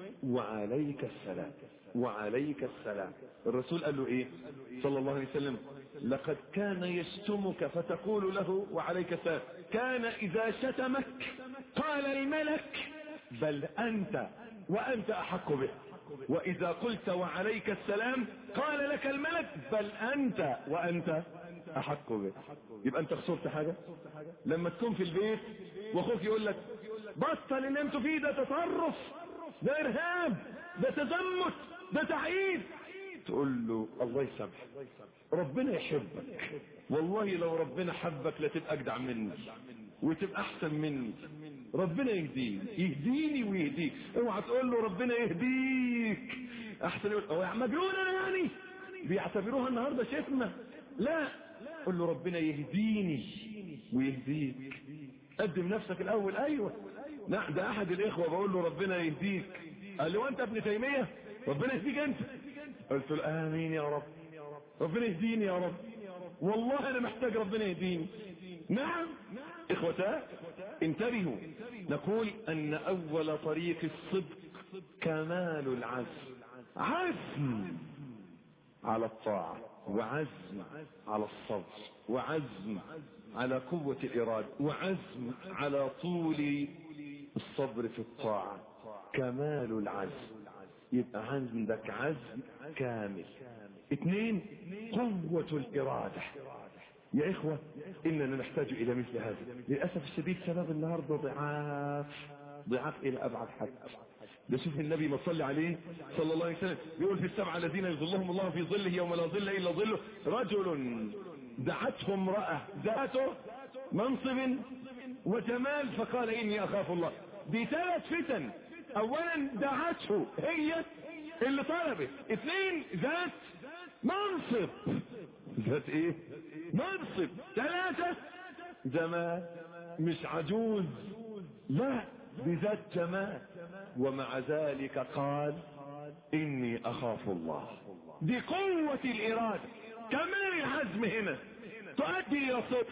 Speaker 3: وعليك السلام، وعليك السلام. الرسول قال له ايه صلى الله عليه وسلم؟ لقد كان يشتمك فتقول له وعليك السلام، كان اذا شتمك قال الملك بل انت وانت احق به، واذا قلت وعليك السلام قال لك الملك بل انت وانت احق به. يبقى انت خسرت حاجة لما تكون في البيت واخوك يقول لك بطل اللي انتوا فيه، ده تطرف، ده ارهاب، ده تزمت، ده تعيد. تقول له الله يسامحك، ربنا يحبك، والله لو ربنا حبك لتبقى اجدع مني وتبقى احسن مني. ربنا يهديني يهديني ويهديك. اوعى تقول له ربنا يهديك احسن. يقول هو مجنون انا يعني، بيعتبروها النهارده شتمه. لا، قل له ربنا يهديني ويهديك. قدم نفسك الاول. ايوه نعم، ده احد الاخوه بقول له ربنا يهديك، قال لي وانت ابن تيميه ربنا يهديك انت. قلت له امين يا رب، ربنا يهديني يا رب، والله انا محتاج ربنا يهديني. نعم اخوتاه انتبهوا، نقول ان اول طريق الصدق كمال العزم. عزم على الطاعة، وعزم على الصبر، وعزم على قوة الإرادة، وعزم على طول الصبر في الطاعة. كمال العزم، يبقى عندك عزم كامل. اثنين، قوة الإرادة. يا إخوة إننا نحتاج إلى مثل هذا. للأسف الشديد شباب النهاردة ضعاف ضعاف إلى أبعد حد. ده شوف النبي ما صلي عليه صلى الله عليه وسلم بيقول في السبعة الذين يظلهم الله في ظله يوم لا ظل إلا ظله، رجل دعته امرأة ذاته منصب وجمال فقال إني أخاف الله. دي ثلاث فتن. أولا دعته هي اللي طلبت، اثنين ذات منصب، ذات ايه؟ منصب. ثلاثة جمال، مش عجوز، لا بذات جمال. ومع ذلك قال إني أخاف الله. دي قوة الإرادة، كمال العزم هنا تؤدي إلى صدق.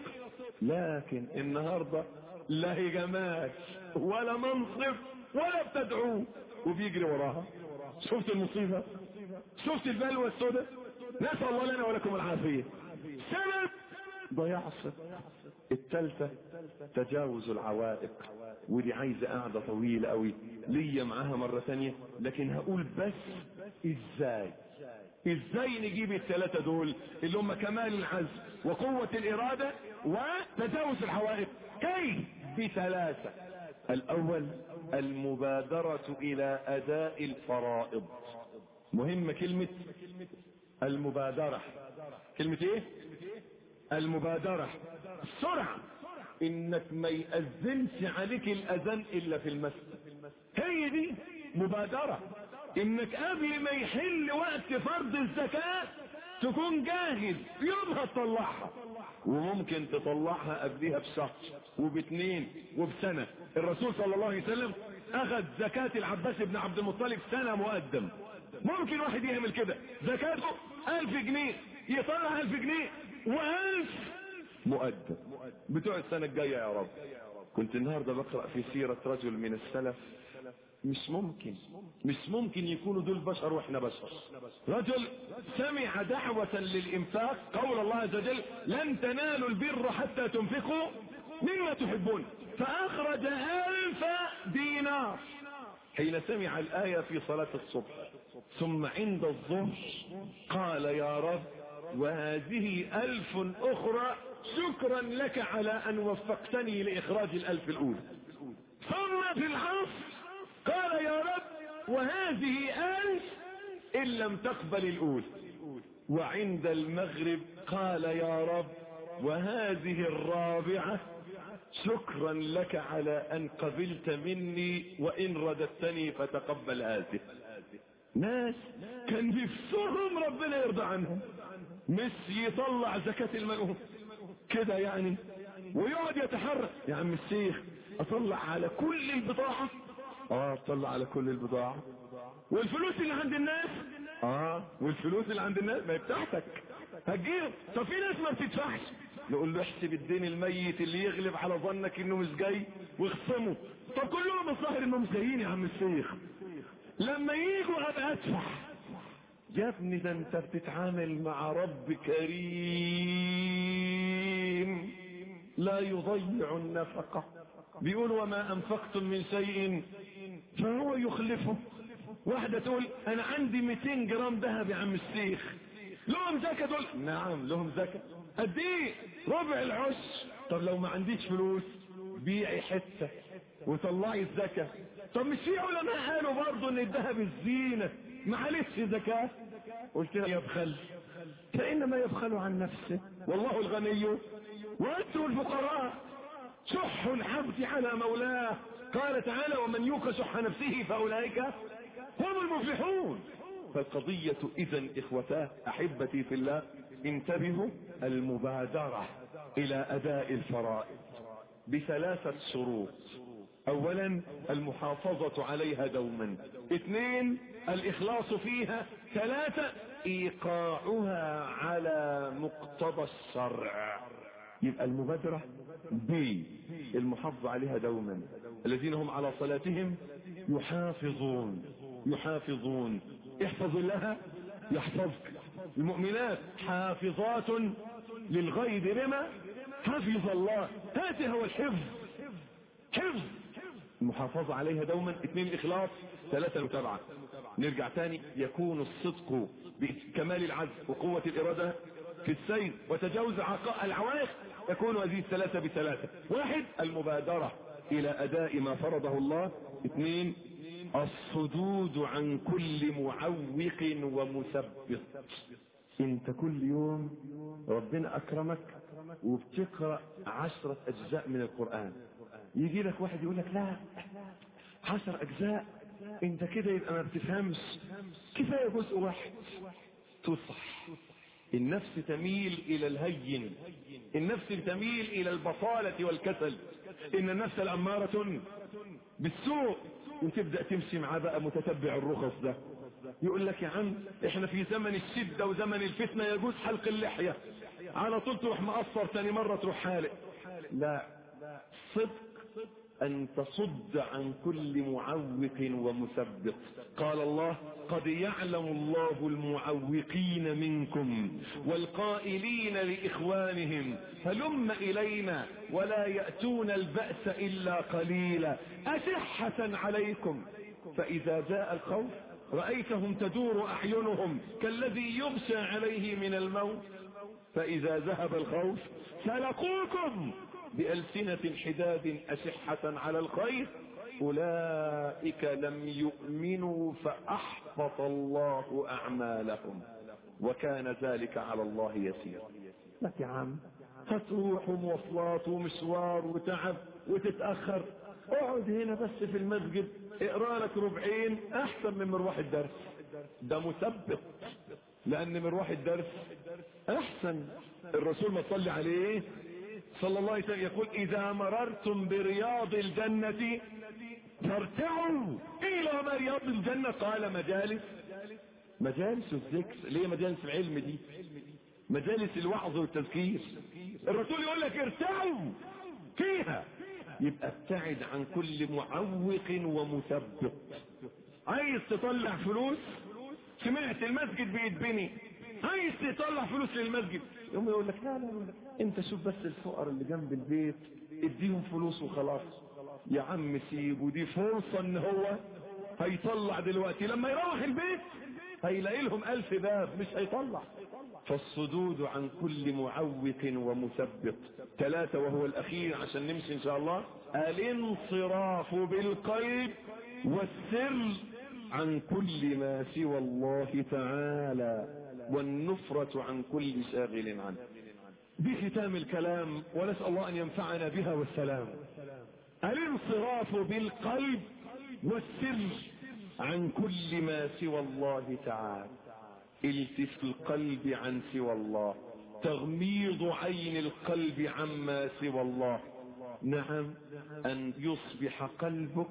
Speaker 3: لكن النهاردة لا هي جمال ولا منصب ولا بتدعوه وبيجري وراها. شفت المصيبة؟ شفت البلوى السوداء؟ نسأل الله لنا ولكم العافية. سبب ضياع الصدق. الثالثة تجاوز العوائق، ودي عايزة قاعدة طويلة قوي ليا معاها مرة ثانية، لكن هقول بس ازاي ازاي نجيب الثلاثة دول اللي هم كمال العزم وقوة الإرادة وتجاوز العوائق. كيف؟ بثلاثة. الاول المبادرة الى اداء الفرائض. مهمة كلمة المبادرة. كلمة ايه؟ المبادرة. السرعة، انك ما يأذنش عليك الاذان الا في المسجد، هي دي مبادرة. انك قبل ما يحل وقت فرض الزكاة تكون جاهز يومها تطلعها، وممكن تطلعها قبلها بشهر وباتنين وبسنة. الرسول صلى الله عليه وسلم اخذ زكاة العباس بن عبد المطلب سنة مقدم. ممكن واحد يعمل كده، زكاته الف جنيه يطلع الف جنيه والف مقدم بتوع السنة الجاية يا رب. كنت النهاردة بقرأ في سيرة رجل من السلف، مش ممكن مش ممكن يكونوا دول بشر واحنا بشر. رجل سمع دعوة للإنفاق، قول الله عز وجل لن تنالوا البر حتى تنفقوا مما تحبون، فأخرج ألف دينار حين سمع الآية في صلاة الصبح. ثم عند الظهر قال يا رب وهذه ألف أخرى شكرا لك على أن وفقتني لإخراج الألف الأولى. ثم في العصر قال يا رب وهذه ألف إن لم تقبل الأولى. وعند المغرب قال يا رب وهذه الرابعة شكرا لك على أن قبلت مني وإن رددتني فتقبل هذه. ناس كان نفسهم ربنا يرضى عنهم، مش يطلع زكاة المال كده يعني ويقعد يتحرك. يا عم الشيخ اطلع على كل البضاعة؟ اه اطلع على كل البضاعة. والفلوس اللي عند الناس؟ اه والفلوس اللي عند الناس ما بتاعتك هتجيب. طب في ناس ما بتدفعش، نقول له احسب الدين الميت اللي يغلب على ظنك انه مش جاي واخصمه. طب كلهم الظاهر انهم مش جايين يا عم الشيخ، لما ييجوا ابقى ادفع. يا ابني ده انت بتتعامل مع رب كريم لا يضيع النفقة. بيقول وما انفقتم من شيء فهو يخلفه. واحدة تقول انا عندي مئتين جرام ذهب يا عم الشيخ، لهم زكاة؟ تقول نعم لهم زكاة. قد ايه؟ ربع العشر. طب لو ما عنديش فلوس بيعي حتة وطلعي الزكاة. طب مش في علماء قالوا برضه ان الذهب الزينة معلش زكاة؟ قلت له يبخل فإنما يبخل عن نفسه والله الغني وأنتم الفقراء. شح العبد على مولاه، قال تعالى ومن يوق شح نفسه فأولئك هم المفلحون. فالقضية إذن إخوتاه أحبتي في الله انتبهوا، المبادرة إلى أداء الفرائض بثلاثة شروط. اولا المحافظة عليها دوما، اثنين الاخلاص فيها، ثلاثة ايقاعها على مقتضى الشرع. يبقى المبادرة بي المحافظة عليها دوما. الذين هم على صلاتهم يحافظون يحافظون احفظ الله يحفظك. المؤمنات حافظات للغيب بما حفظ الله. هذا هو الحفظ، حفظ المحافظة عليها دوما. اثنين الاخلاص، ثلاثة المتابعة. نرجع تاني، يكون الصدق بكمال العزم وقوة الارادة في السير وتجاوز العوائق. يكون هذه الثلاثة بثلاثة. واحد المبادرة الى اداء ما فرضه الله. اثنين الصدود عن كل معوق ومثبط. انت كل يوم ربنا اكرمك وبتقرأ عشرة اجزاء من القرآن، يجي لك واحد يقول لك لا عشر اجزاء انت كده يبقى ما بتفهمش، كفاية جزء واحد. تصح. النفس تميل الى الهين، النفس تميل الى البطالة والكسل، ان النفس الامارة بالسوء. وتبدأ تمشي معاه بقى متتبع الرخص ده، يقول لك يا عم احنا في زمن الشدة وزمن الفتنة يجوز حلق اللحية، على طول تروح مقصر تاني مرة تروح حالق. لا، صدق ان تصد عن كل معوق ومثبط. قال الله قد يعلم الله المعوقين منكم والقائلين لإخوانهم هلم إلينا ولا يأتون البأس إلا قليلا أشحة عليكم فإذا جاء الخوف رأيتهم تدور أعينهم كالذي يغشى عليه من الموت فإذا ذهب الخوف سلقوكم بألسنة حداد أشحة على الخير أولئك لم يؤمنوا فأحبط الله أعمالهم وكان ذلك على الله يسير. لك يا عم هتروح ومواصلات ومشوار وتعب وتتأخر، اقعد هنا بس في المسجد اقرا لك ربعين احسن من مروح الدرس. ده مثبت، لان مروح الدرس احسن. الرسول ما صلى عليه صلى الله عليه وسلم يقول اذا مررتم برياض الجنة فارتعوا الى رياض الجنة. قال مجالس مجالس الذكر. ليه مجالس العلم دي؟ مجالس الوعظ والتذكير. الرسول يقول لك ارتعوا فيها. يبقى ابتعد عن كل معوق ومثبط. عايز تطلع فلوس، سمعت المسجد بيتبني، عايز تطلع فلوس للمسجد، يوم يقول لك لا لا لا انت شوف بس الفقراء اللي جنب البيت اديهم فلوس وخلاص. يا عم سيبه، دي فرصة ان هو هيطلع دلوقتي، لما يروح البيت هيلاقي لهم الف باب مش هيطلع. فالصدود عن كل معوق ومثبط. ثلاثة وهو الاخير عشان نمشي ان شاء الله، الانصراف بالقلب والسر عن كل ما سوى الله تعالى والنفرة عن كل شاغل عنه. بختام الكلام ونسأل الله ان ينفعنا بها والسلام. الانصراف بالقلب والسر عن كل ما سوى الله تعالى. التف القلب عن سوى الله، تغميض عين القلب عما سوى الله. نعم، ان يصبح قلبك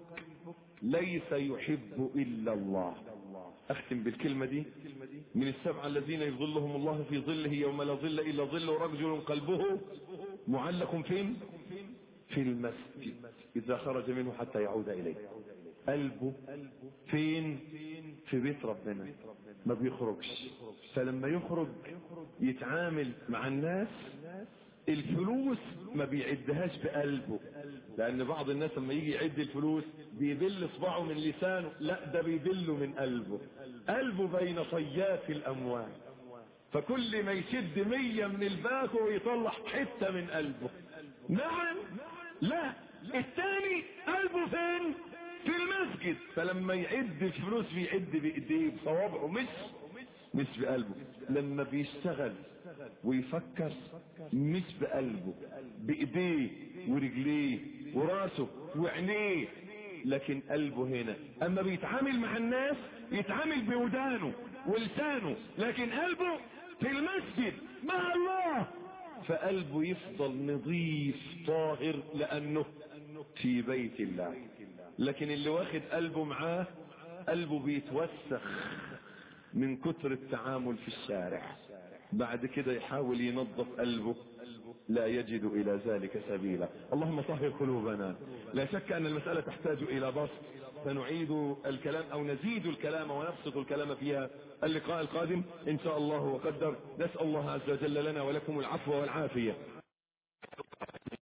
Speaker 3: ليس يحب الا الله. اختم بالكلمة دي. من السبعة الذين يظلهم الله في ظله يوم لا ظل الا ظله رجل قلبه معلق فين؟ في المسجد اذا خرج منه حتى يعود اليه. قلبه فين؟ في بيت ربنا، ما بيخرجش. فلما يخرج يتعامل مع الناس، الفلوس ما بيعدهاش بقلبه، لان بعض الناس لما يجي يعد الفلوس بيدل صباعه من لسانه، لا ده بيدله من قلبه. قلبه بين صيات الاموال، فكل ما يشد مية من الباكو ويطلع حتة من قلبه. نعم، لا الثاني قلبه فين؟ في المسجد. فلما يعد الفلوس بيعد بايديه بصوابعه مش مش بقلبه. لما بيشتغل ويفكر مش بقلبه، بايديه ورجليه وراسه وعينيه، لكن قلبه هنا. اما بيتعامل مع الناس يتعامل بودانه ولسانه، لكن قلبه في المسجد مع الله. فقلبه يفضل نظيف طاهر لانه في بيت الله. لكن اللي واخد قلبه معاه قلبه بيتوسخ من كتر التعامل في الشارع، بعد كده يحاول ينظف قلبه لا يجد الى ذلك سبيلا. اللهم طهر قلوبنا. لا شك ان المسألة تحتاج الى بسط، سنعيد الكلام او نزيد الكلام ونبسط الكلام فيها اللقاء القادم ان شاء الله وقدر. نسأل الله عز وجل لنا ولكم العفو والعافية.